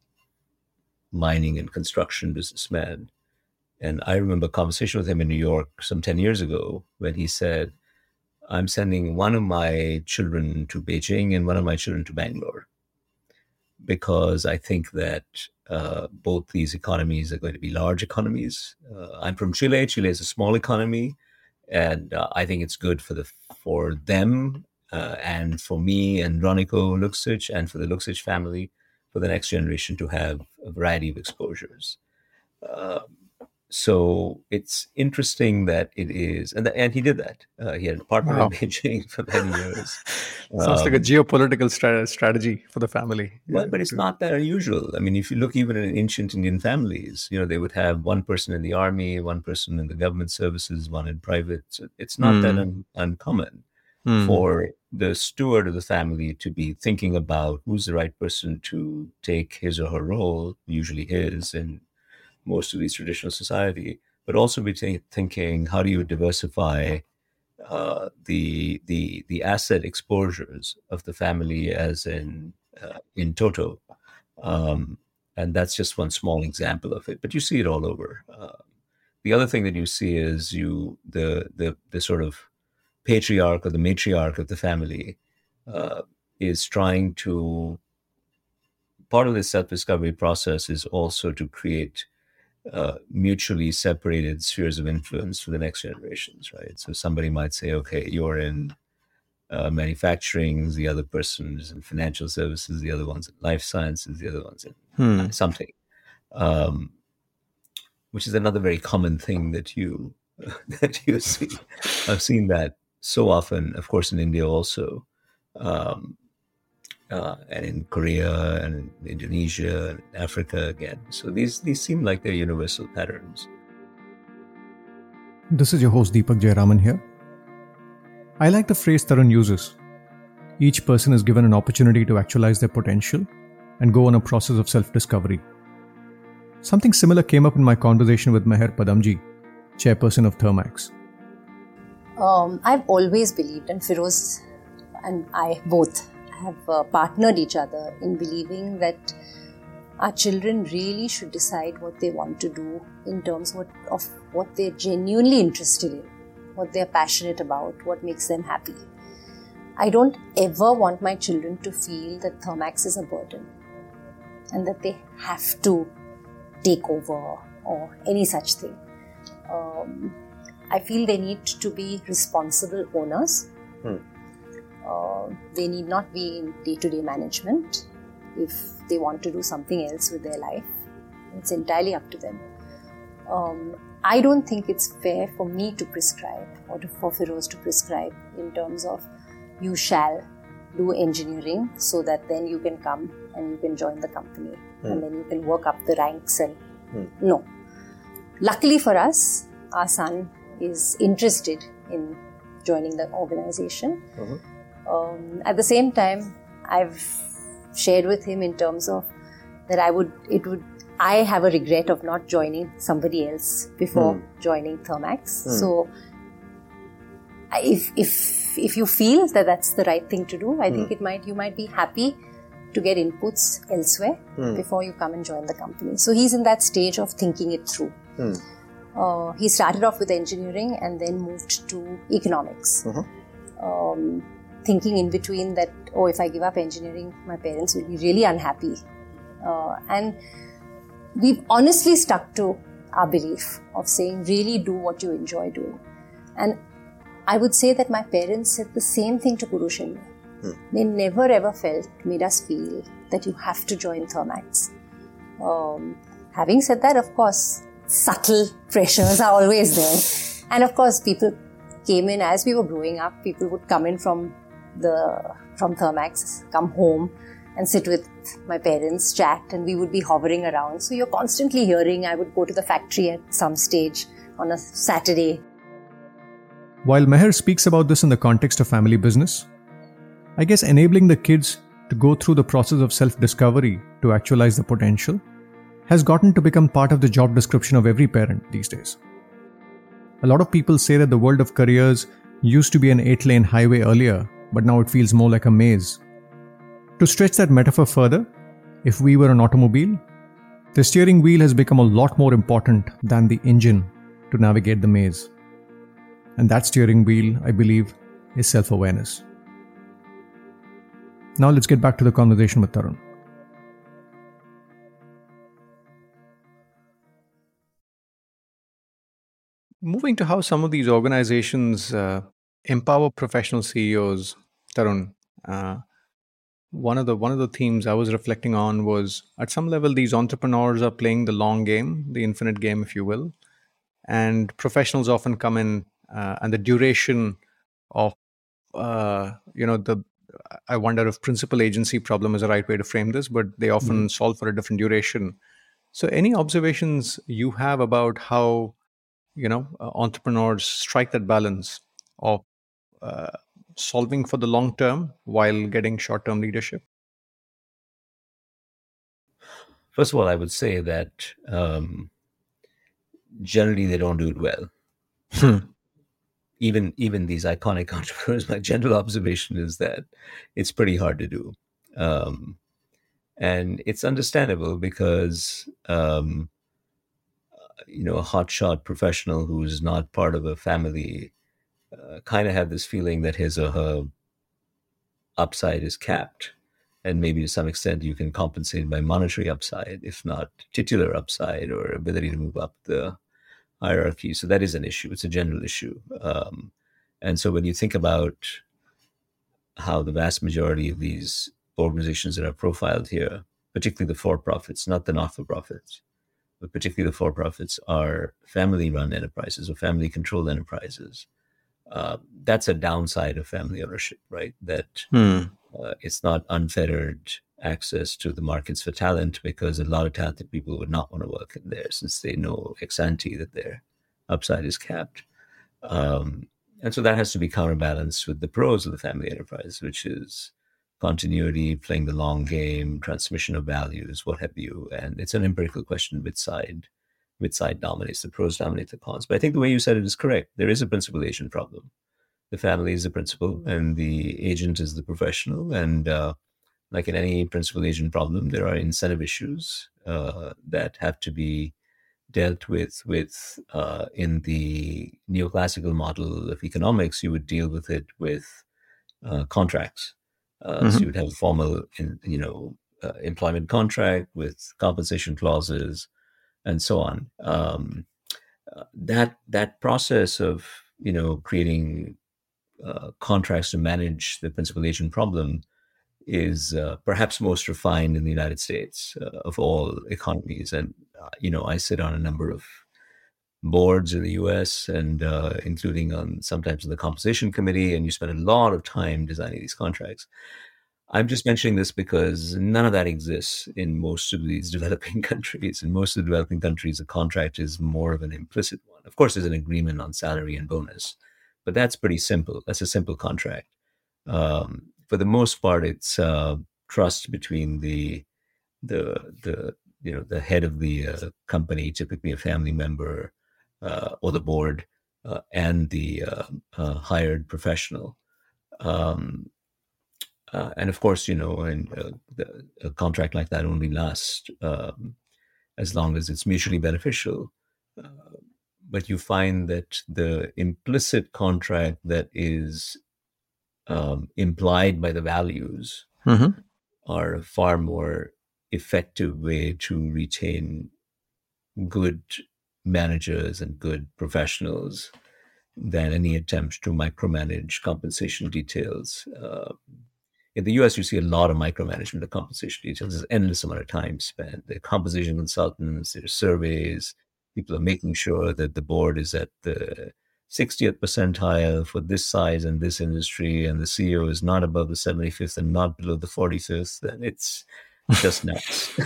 [SPEAKER 8] mining and construction businessman. And I remember a conversation with him in New York some ten years ago when he said, I'm sending one of my children to Beijing and one of my children to Bangalore, because I think that uh, both these economies are going to be large economies. Uh, I'm from Chile. Chile is a small economy, and uh, I think it's good for the for them uh, and for me and Ronico Luksic and for the Luksic family, for the next generation to have a variety of exposures. Uh, So it's interesting that it is, and, the, and he did that. Uh, he had an apartment wow. in Beijing for many years.
[SPEAKER 9] Sounds um, like a geopolitical stra- strategy for the family.
[SPEAKER 8] Well, but it's not that unusual. I mean, if you look even at ancient Indian families, you know, they would have one person in the army, one person in the government services, one in private. So it's not mm. that un- uncommon mm. for the steward of the family to be thinking about who's the right person to take his or her role, usually his, and most of these traditional society, but also be t- thinking, how do you diversify uh, the the the asset exposures of the family as in uh, in toto, um, and that's just one small example of it. But you see it all over. Uh, the other thing that you see is you the the the sort of patriarch or the matriarch of the family uh, is trying to part of this self-discovery process is also to create uh, mutually separated spheres of influence for the next generations, right? So somebody might say, okay, you're in uh, manufacturing, the other person is in financial services, the other one's in life sciences, the other one's in
[SPEAKER 9] Hmm.
[SPEAKER 8] something, um, which is another very common thing that you that you see. I've seen that so often, of course, in India also, um, uh, and in Korea and in Indonesia and Africa again. So these these seem like they're universal patterns.
[SPEAKER 9] This is your host Deepak Jayaraman here. I like the phrase Tarun uses. Each person is given an opportunity to actualize their potential and go on a process of self-discovery. Something similar came up in my conversation with Meher Padamji, chairperson of Thermax.
[SPEAKER 12] Um, I've always believed, and Feroz and I both have uh, partnered each other in believing that our children really should decide what they want to do in terms what, of what they're genuinely interested in, what they're passionate about, what makes them happy. I don't ever want my children to feel that Thermax is a burden and that they have to take over or any such thing. Um, I feel they need to be responsible owners. Hmm. Uh, they need not be in day-to-day management. If they want to do something else with their life, it's entirely up to them. Um, I don't think it's fair for me to prescribe or to, for Feroz to prescribe in terms of you shall do engineering so that then you can come and you can join the company hmm. and then you can work up the ranks and hmm. no. Luckily for us, our son is interested in joining the organization. Mm-hmm. Um, at the same time, I've shared with him in terms of that I would, it would, I have a regret of not joining somebody else before mm. joining Thermax. Mm. So, if if if you feel that that's the right thing to do, I mm. think it might you might be happy to get inputs elsewhere mm. before you come and join the company. So he's in that stage of thinking it through. Mm. Uh, he started off with engineering and then moved to economics. Mm-hmm. Um, thinking in between that, oh, if I give up engineering, my parents will be really unhappy. Uh, and we've honestly stuck to our belief of saying, really do what you enjoy doing. And I would say that my parents said the same thing to Purush and me. Hmm. They never ever felt, made us feel that you have to join Thermax. Um, having said that, of course, subtle pressures are always there. And of course, people came in as we were growing up. People would come in from the from Thermax, come home and sit with my parents, chat, and we would be hovering around. So you're constantly hearing. I would go to the factory at some stage on a Saturday.
[SPEAKER 9] While Meher speaks about this in the context of family business, I guess enabling the kids to go through the process of self-discovery to actualize the potential has gotten to become part of the job description of every parent these days. A lot of people say that the world of careers used to be an eight-lane highway earlier, but now it feels more like a maze. To stretch that metaphor further, if we were an automobile, the steering wheel has become a lot more important than the engine to navigate the maze. And that steering wheel, I believe, is self-awareness. Now let's get back to the conversation with Tarun. Moving to how some of these organizations uh, empower professional C E Os, Tarun, uh, one of the one of the themes I was reflecting on was, at some level, these entrepreneurs are playing the long game, the infinite game, if you will, and professionals often come in, uh, and the duration of, uh, you know, the I wonder if principal agency problem is the right way to frame this, but they often mm-hmm. solve for a different duration. So, any observations you have about how, you know, uh, entrepreneurs strike that balance of uh, solving for the long term while getting short term leadership?
[SPEAKER 8] First of all, I would say that um, generally they don't do it well. Hmm. Even even these iconic entrepreneurs, my general observation is that it's pretty hard to do. Um, and it's understandable because, um, you know, a hotshot professional who's not part of a family uh, kind of have this feeling that his or her upside is capped. and maybe to some extent you can compensate by monetary upside, if not titular upside or ability to move up the hierarchy. So that is an issue. It's a general issue. Um, and so when you think about how the vast majority of these organizations that are profiled here, particularly the for-profits, not the not-for-profits, but particularly the for-profits, are family-run enterprises or family-controlled enterprises. Uh, that's a downside of family ownership, right? That hmm. uh, it's not unfettered access to the markets for talent, because a lot of talented people would not want to work in there since they know ex ante that their upside is capped. Um, and so that has to be counterbalanced with the pros of the family enterprise, which is continuity, playing the long game, transmission of values, what have you. And it's an empirical question which side, which side dominates. The pros dominate the cons. But I think the way you said it is correct. There is a principal agent problem. The family is the principal and the agent is the professional. And uh, like in any principal agent problem, there are incentive issues uh, that have to be dealt with. With uh, in the neoclassical model of economics, you would deal with it with uh, contracts. Uh, mm-hmm. So you would have a formal, in, you know, uh, employment contract with compensation clauses and so on. Um, uh, that that process of, you know, creating uh, contracts to manage the principal agent problem is uh, perhaps most refined in the United States uh, of all economies. And, uh, you know, I sit on a number of boards in the U S and uh, including on sometimes on the compensation committee, and you spend a lot of time designing these contracts. I'm just mentioning this because none of that exists in most of these developing countries. In most of the developing countries, a contract is more of an implicit one. Of course, there's an agreement on salary and bonus, but that's pretty simple. That's a simple contract. Um, for the most part, it's uh, trust between the the the you know the head of the uh, company, typically a family member, uh, or the board, uh, and the uh, uh, hired professional. Um, Uh, and of course, you know, and uh, the, a contract like that only lasts um, as long as it's mutually beneficial. Uh, but you find that the implicit contract that is um, implied by the values mm-hmm. are a far more effective way to retain good managers and good professionals than any attempt to micromanage compensation details. Uh, In the U S, you see a lot of micromanagement of compensation details. There's an endless amount of time spent. The compensation consultants, there's surveys. People are making sure that the board is at the sixtieth percentile for this size and this industry, and the C E O is not above the seventy-fifth and not below the forty-fifth. And it's just nuts.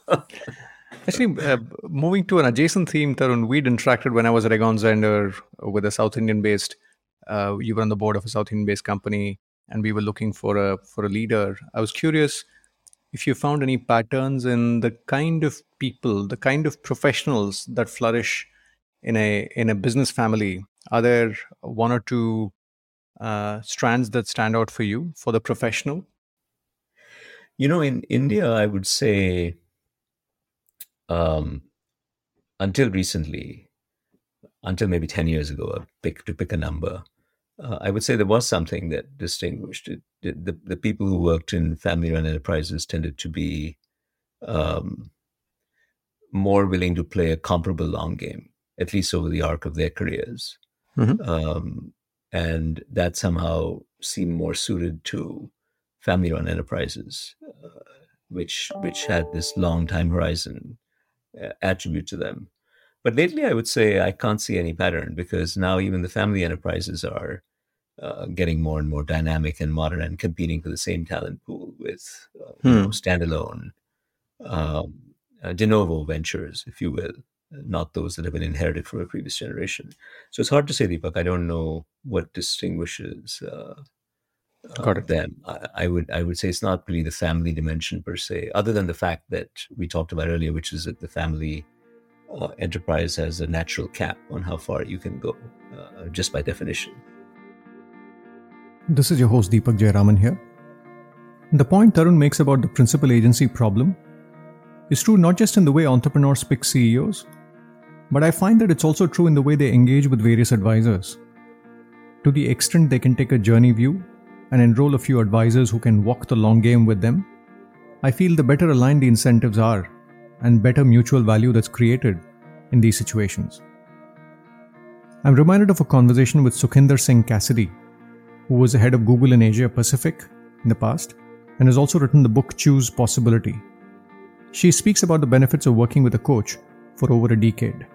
[SPEAKER 9] Actually, uh, moving to an adjacent theme, Tarun, we'd interacted when I was at Egon Zehnder with a South Indian-based, uh, you were on the board of a South Indian-based company, and we were looking for a for a leader. I was curious if you found any patterns in the kind of people, the kind of professionals that flourish in a in a business family. Are there one or two uh, strands that stand out for you for the professional?
[SPEAKER 8] You know, in India, I would say um, until recently, until maybe ten years ago, pick, to pick a number, Uh, I would say there was something that distinguished it. The, the, the people who worked in family-run enterprises tended to be um, more willing to play a comparable long game, at least over the arc of their careers. Mm-hmm. Um, and that somehow seemed more suited to family-run enterprises, uh, which which had this long time horizon uh, attribute to them. But lately, I would say I can't see any pattern, because now even the family enterprises are uh, getting more and more dynamic and modern and competing for the same talent pool with uh, hmm. you know, standalone um, uh, de novo ventures, if you will, not those that have been inherited from a previous generation. So it's hard to say, Deepak. I don't know what distinguishes uh, uh, them. I, I would I would say it's not really the family dimension per se, other than the fact that we talked about earlier, which is that the family Uh, enterprise has a natural cap on how far you can go, uh, just by definition.
[SPEAKER 9] This is your host Deepak Jayaraman here. The point Tarun makes about the principal agency problem is true not just in the way entrepreneurs pick C E Os, but I find that it's also true in the way they engage with various advisors. To the extent they can take a journey view and enroll a few advisors who can walk the long game with them, I feel the better aligned the incentives are and better mutual value that's created in these situations. I'm reminded of a conversation with Sukhinder Singh Cassidy, who was the head of Google in Asia Pacific in the past and has also written the book Choose Possibility. She speaks about the benefits of working with a coach for over a decade.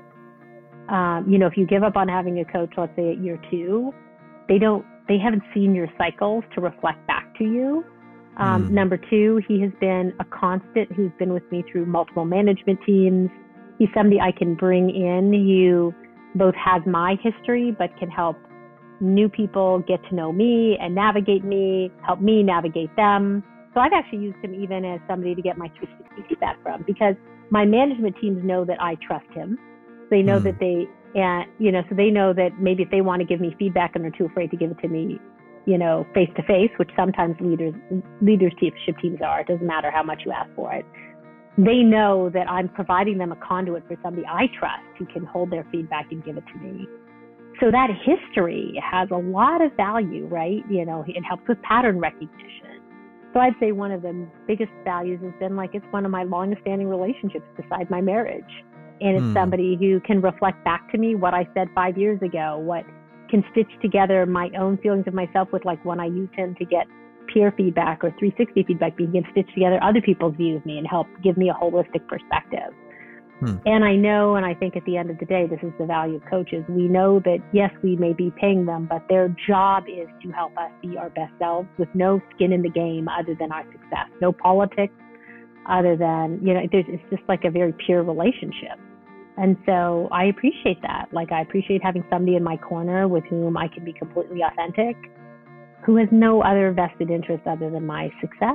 [SPEAKER 13] Um, you know, if you give up on having a coach, let's say at year two, they don't, they haven't seen your cycles to reflect back to you. Um, mm. Number two, he has been a constant who's been with me through multiple management teams. He's somebody I can bring in who both has my history, but can help new people get to know me and navigate me, help me navigate them. So I've actually used him even as somebody to get my three sixty feedback from, because my management teams know that I trust him. They know mm. that they, and you know, so they know that maybe if they want to give me feedback and they're too afraid to give it to me, you know, face to face, which sometimes leaders, leadership teams are. It doesn't matter how much you ask for it. They know that I'm providing them a conduit for somebody I trust who can hold their feedback and give it to me. So that history has a lot of value, right? You know, it helps with pattern recognition. So I'd say one of the biggest values has been like, it's one of my longest standing relationships beside my marriage. And it's mm. somebody who can reflect back to me what I said five years ago, what can stitch together my own feelings of myself with, like when I use him to get peer feedback or three sixty feedback, he can stitch together other people's views of me and help give me a holistic perspective. Hmm. And I know, and I think at the end of the day, this is the value of coaches. We know that, yes, we may be paying them, but their job is to help us be our best selves with no skin in the game other than our success, no politics other than, you know, there's, it's just like a very pure relationship. And so I appreciate that. Like, I appreciate having somebody in my corner with whom I can be completely authentic, who has no other vested interest other than my success.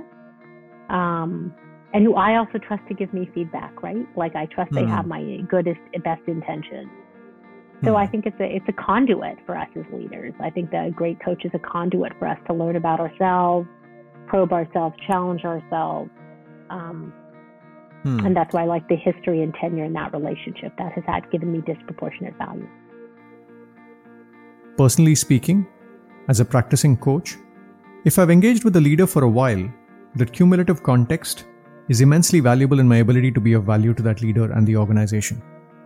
[SPEAKER 13] Um, and who I also trust to give me feedback, right? Like, I trust mm-hmm. they have my goodest, best intentions. So mm-hmm. I think it's a, it's a conduit for us as leaders. I think that a great coach is a conduit for us to learn about ourselves, probe ourselves, challenge ourselves. Um, Hmm. And that's why I like the history and tenure in that relationship. That has had given me disproportionate value.
[SPEAKER 9] Personally speaking, as a practicing coach, if I've engaged with a leader for a while, that cumulative context is immensely valuable in my ability to be of value to that leader and the organization.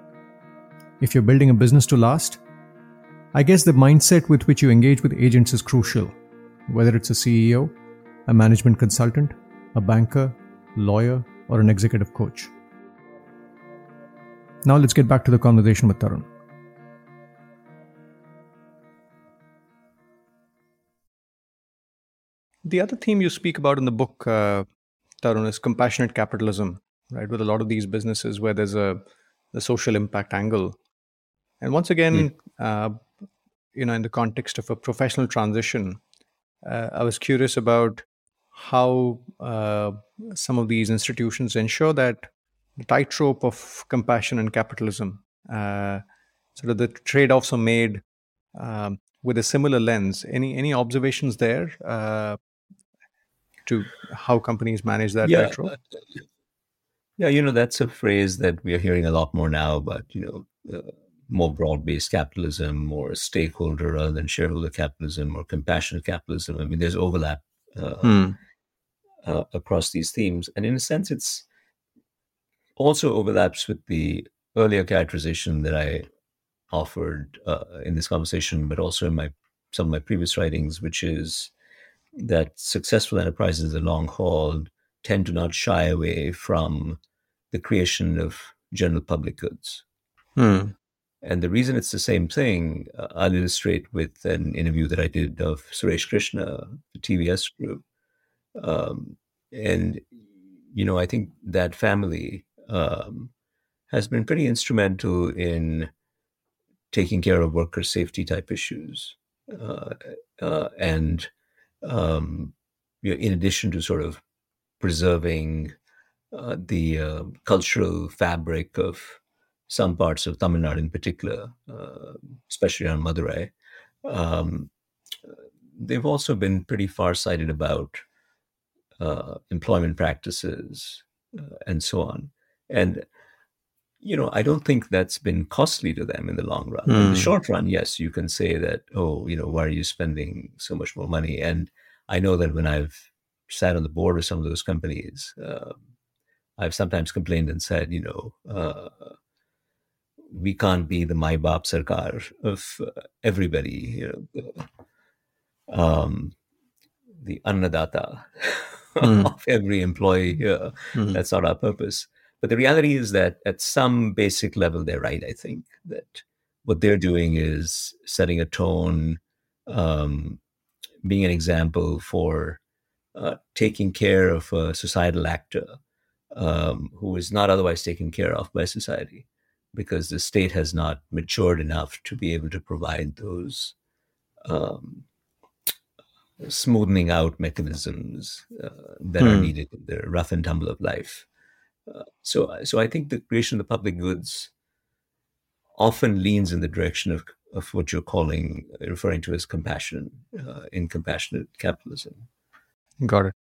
[SPEAKER 9] If you're building a business to last, I guess the mindset with which you engage with agents is crucial, whether it's a C E O, a management consultant, a banker, lawyer, or an executive coach. Now let's get back to the conversation with Tarun. The other theme you speak about in the book, uh, Tarun, is compassionate capitalism, right? With a lot of these businesses where there's a the social impact angle. And once again, mm. uh, you know, in the context of a professional transition, uh, I was curious about how uh, some of these institutions ensure that the tightrope of compassion and capitalism, uh, sort of the trade-offs are made um, with a similar lens. Any any observations there uh, to how companies manage that
[SPEAKER 8] yeah,
[SPEAKER 9] tightrope?
[SPEAKER 8] Uh, yeah, you know, that's a phrase that we are hearing a lot more now, but, you know, uh, more broad-based capitalism or stakeholder rather than shareholder capitalism or compassionate capitalism. I mean, there's overlap uh, hmm. uh, across these themes. And in a sense, it's also overlaps with the earlier characterization that I offered uh, in this conversation, but also in my some of my previous writings, which is that successful enterprises in the long haul tend to not shy away from the creation of general public goods. Hmm. And the reason it's the same thing, uh, I'll illustrate with an interview that I did of Suresh Krishna, the T V S group. Um, and, you know, I think that family um, has been pretty instrumental in taking care of worker safety type issues. Uh, uh, and, um, you know, in addition to sort of preserving uh, the uh, cultural fabric of some parts of Tamil Nadu in particular, uh, especially around Madurai, um, they've also been pretty far-sighted about uh, employment practices uh, and so on. And, you know, I don't think that's been costly to them in the long run. Mm. In the short run, yes, you can say that, oh, you know, why are you spending so much more money? And I know that when I've sat on the board of some of those companies, uh, I've sometimes complained and said, you know, uh, we can't be the Mai Baap Sarkar of uh, everybody, you know, the, um, the Annadata mm. of every employee. Uh, mm. That's not our purpose. But the reality is that at some basic level, they're right, I think, that what they're doing is setting a tone, um, being an example for uh, taking care of a societal actor um, who is not otherwise taken care of by society, because the state has not matured enough to be able to provide those um, smoothing out mechanisms uh, that mm. are needed in the rough and tumble of life. Uh, so, so I think the creation of the public goods often leans in the direction of, of what you're calling, referring to as compassion, uh, in compassionate capitalism.
[SPEAKER 9] Got it.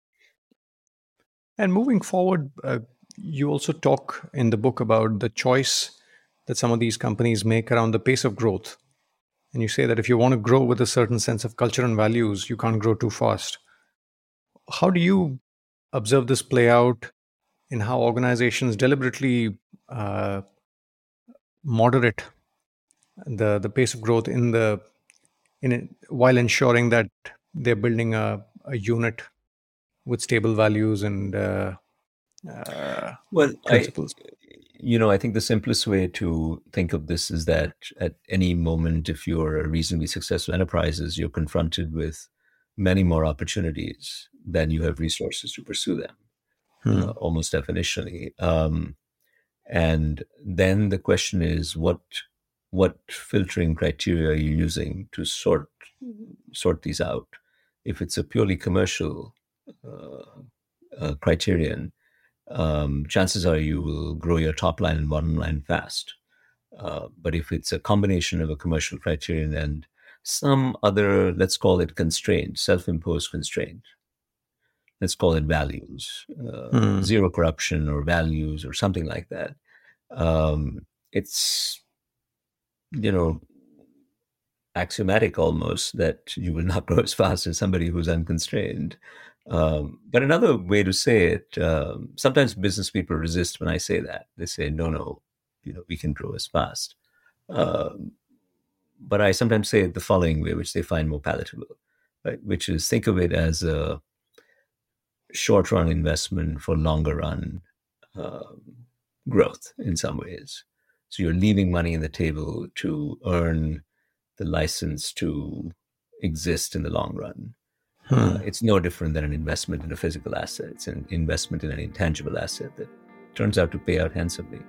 [SPEAKER 9] And moving forward, uh, you also talk in the book about the choice that some of these companies make around the pace of growth. And you say that if you want to grow with a certain sense of culture and values, you can't grow too fast. How do you observe this play out in how organizations deliberately uh, moderate the, the pace of growth in the in it, while ensuring that they're building a, a unit with stable values and uh, uh,
[SPEAKER 8] well, principles? I, you know, I think the simplest way to think of this is that at any moment, if you're a reasonably successful enterprises, you're confronted with many more opportunities than you have resources to pursue them. Hmm. Uh, almost definitionally. Um, and then the question is, what what filtering criteria are you using to sort sort these out? If it's a purely commercial uh, uh, criterion, um, chances are you will grow your top line and bottom line fast. Uh, but if it's a combination of a commercial criterion and some other, let's call it constraint, self-imposed constraint, let's call it values, uh, mm. zero corruption or values or something like that. Um, it's, you know, axiomatic almost that you will not grow as fast as somebody who's unconstrained. Um, but another way to say it, um, sometimes business people resist when I say that. They say, no, no, you know, we can grow as fast. Um, but I sometimes say it the following way, which they find more palatable, right? Which is, think of it as a short run investment for longer run um, growth in some ways. So you're leaving money on the table to earn the license to exist in the long run. Hmm. Uh, it's no different than an investment in a physical asset. It's an investment in an intangible asset that turns out to pay out handsomely.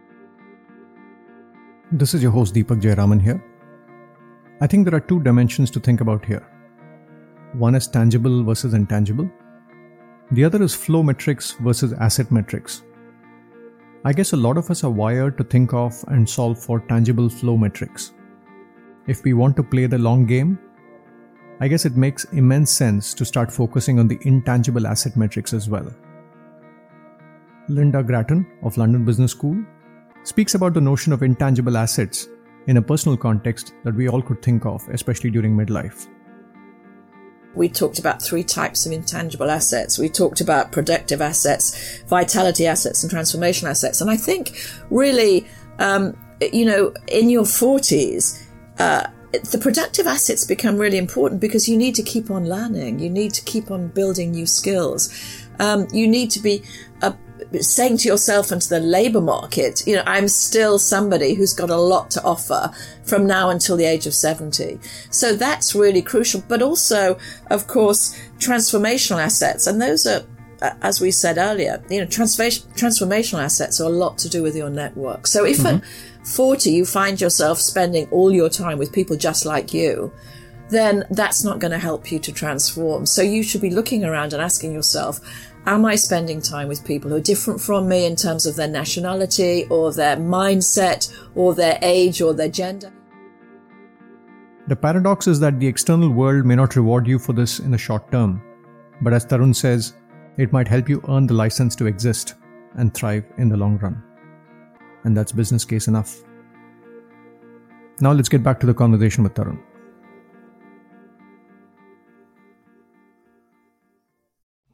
[SPEAKER 9] This is your host Deepak Jayaraman here. I think there are two dimensions to think about here. One is tangible versus intangible. The other is flow metrics versus asset metrics. I guess a lot of us are wired to think of and solve for tangible flow metrics. If we want to play the long game, I guess it makes immense sense to start focusing on the intangible asset metrics as well. Linda Grattan of London Business School speaks about the notion of intangible assets in a personal context that we all could think of, especially during midlife.
[SPEAKER 14] We talked about three types of intangible assets. We talked about productive assets, vitality assets, and transformational assets. And I think really, um, you know, in your forties, uh, the productive assets become really important because you need to keep on learning. You need to keep on building new skills. Um, you need to be uh, saying to yourself and to the labour market, you know, I'm still somebody who's got a lot to offer from now until the age of seventy. So that's really crucial. But also, of course, transformational assets. And those are, as we said earlier, you know, transformation, transformational assets are a lot to do with your network. So if mm-hmm. at forty you find yourself spending all your time with people just like you, then that's not going to help you to transform. So you should be looking around and asking yourself, am I spending time with people who are different from me in terms of their nationality or their mindset or their age or their gender?
[SPEAKER 9] The paradox is that the external world may not reward you for this in the short term, but as Tarun says, it might help you earn the license to exist and thrive in the long run. And that's business case enough. Now let's get back to the conversation with Tarun.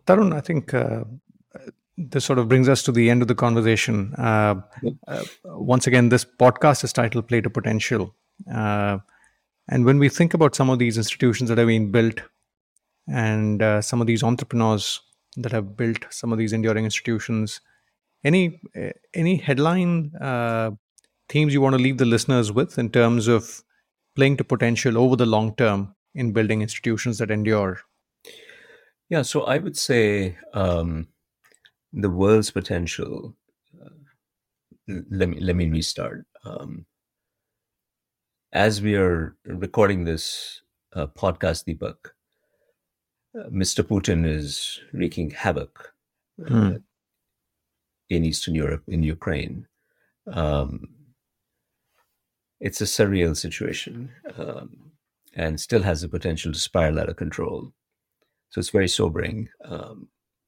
[SPEAKER 9] Tarun, I think uh, this sort of brings us to the end of the conversation. Uh, uh, once again, this podcast is titled Play to Potential. Uh, and when we think about some of these institutions that have been built and uh, some of these entrepreneurs that have built some of these enduring institutions, any any headline uh, themes you want to leave the listeners with in terms of playing to potential over the long term in building institutions that endure?
[SPEAKER 8] Yeah, so I would say um, the world's potential. Uh, let me let me restart. Um, as we are recording this uh, podcast, Deepak, uh, Mister Putin is wreaking havoc uh, mm. in Eastern Europe, in Ukraine. Um, it's a surreal situation, um, and still has the potential to spiral out of control. So it's very sobering. Um,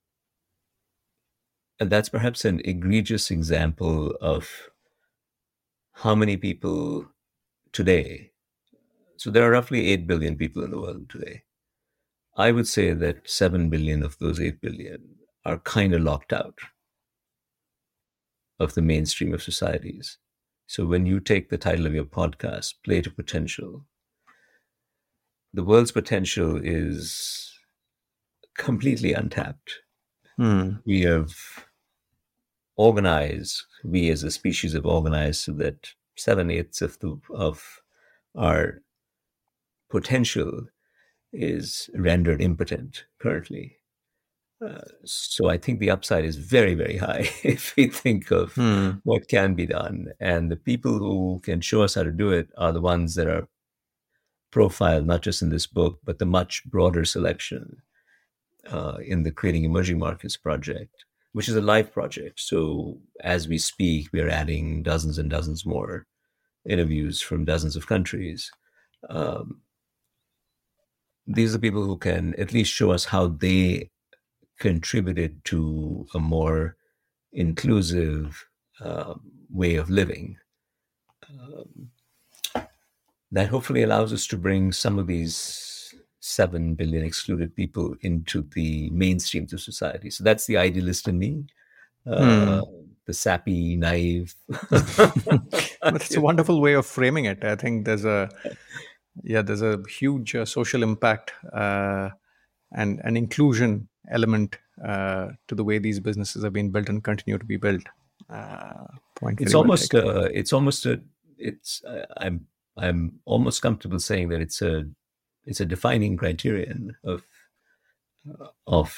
[SPEAKER 8] and that's perhaps an egregious example of how many people today, so there are roughly eight billion people in the world today. I would say that seven billion of those eight billion are kind of locked out of the mainstream of societies. So when you take the title of your podcast, Play to Potential, the world's potential is completely untapped.
[SPEAKER 9] Hmm.
[SPEAKER 8] We have organized, we as a species have organized so that seven eighths of the of our potential is rendered impotent currently. Uh, so I think the upside is very, very high if we think of
[SPEAKER 9] hmm.
[SPEAKER 8] what can be done. And the people who can show us how to do it are the ones that are profiled, not just in this book, but the much broader selection uh, in the Creating Emerging Markets project, which is a live project. So as we speak, we're adding dozens and dozens more interviews from dozens of countries. Um, these are people who can at least show us how they contributed to a more inclusive uh, way of living. Um, that hopefully allows us to bring some of these seven billion excluded people into the mainstreams of society. So that's the idealist in me, uh, hmm. the sappy, naive.
[SPEAKER 9] But it's a wonderful way of framing it. I think there's a, yeah, there's a huge uh, social impact uh, and an inclusion element uh, to the way these businesses have been built and continue to be built. Uh, point
[SPEAKER 8] it's almost, well uh, it's almost a, it's, uh, I'm, I'm almost comfortable saying that it's a, it's a defining criterion of, uh, of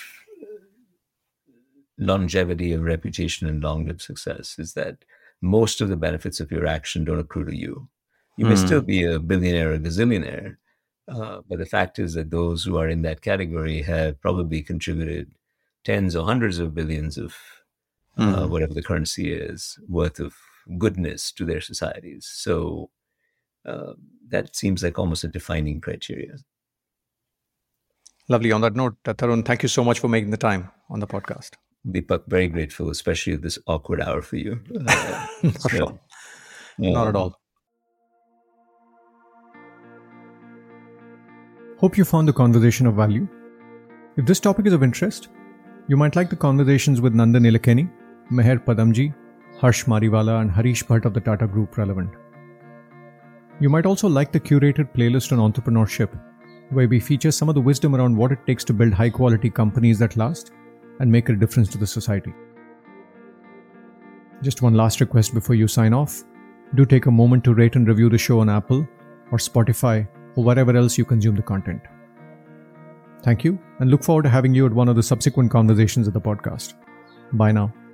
[SPEAKER 8] longevity of reputation and long-lived success is that most of the benefits of your action don't accrue to you. You may mm. still be a billionaire or gazillionaire, uh, but the fact is that those who are in that category have probably contributed tens or hundreds of billions of uh, mm. whatever the currency is worth of goodness to their societies. So uh, that seems like almost a defining criteria.
[SPEAKER 9] Lovely. On that note, Tarun, thank you so much for making the time on the podcast.
[SPEAKER 8] Deepak, very grateful, especially at this awkward hour for you. Uh,
[SPEAKER 9] Not so, at all. Um, Not at all. Hope you found the conversation of value. If this topic is of interest, you might like the conversations with Nandan Nilekani, Meher Padamji, Harsh Mariwala and Harish Bhatt of the Tata Group relevant. You might also like the curated playlist on entrepreneurship, where we feature some of the wisdom around what it takes to build high-quality companies that last and make a difference to the society. Just one last request before you sign off. Do take a moment to rate and review the show on Apple or Spotify or wherever else you consume the content. Thank you, and look forward to having you at one of the subsequent conversations of the podcast. Bye now.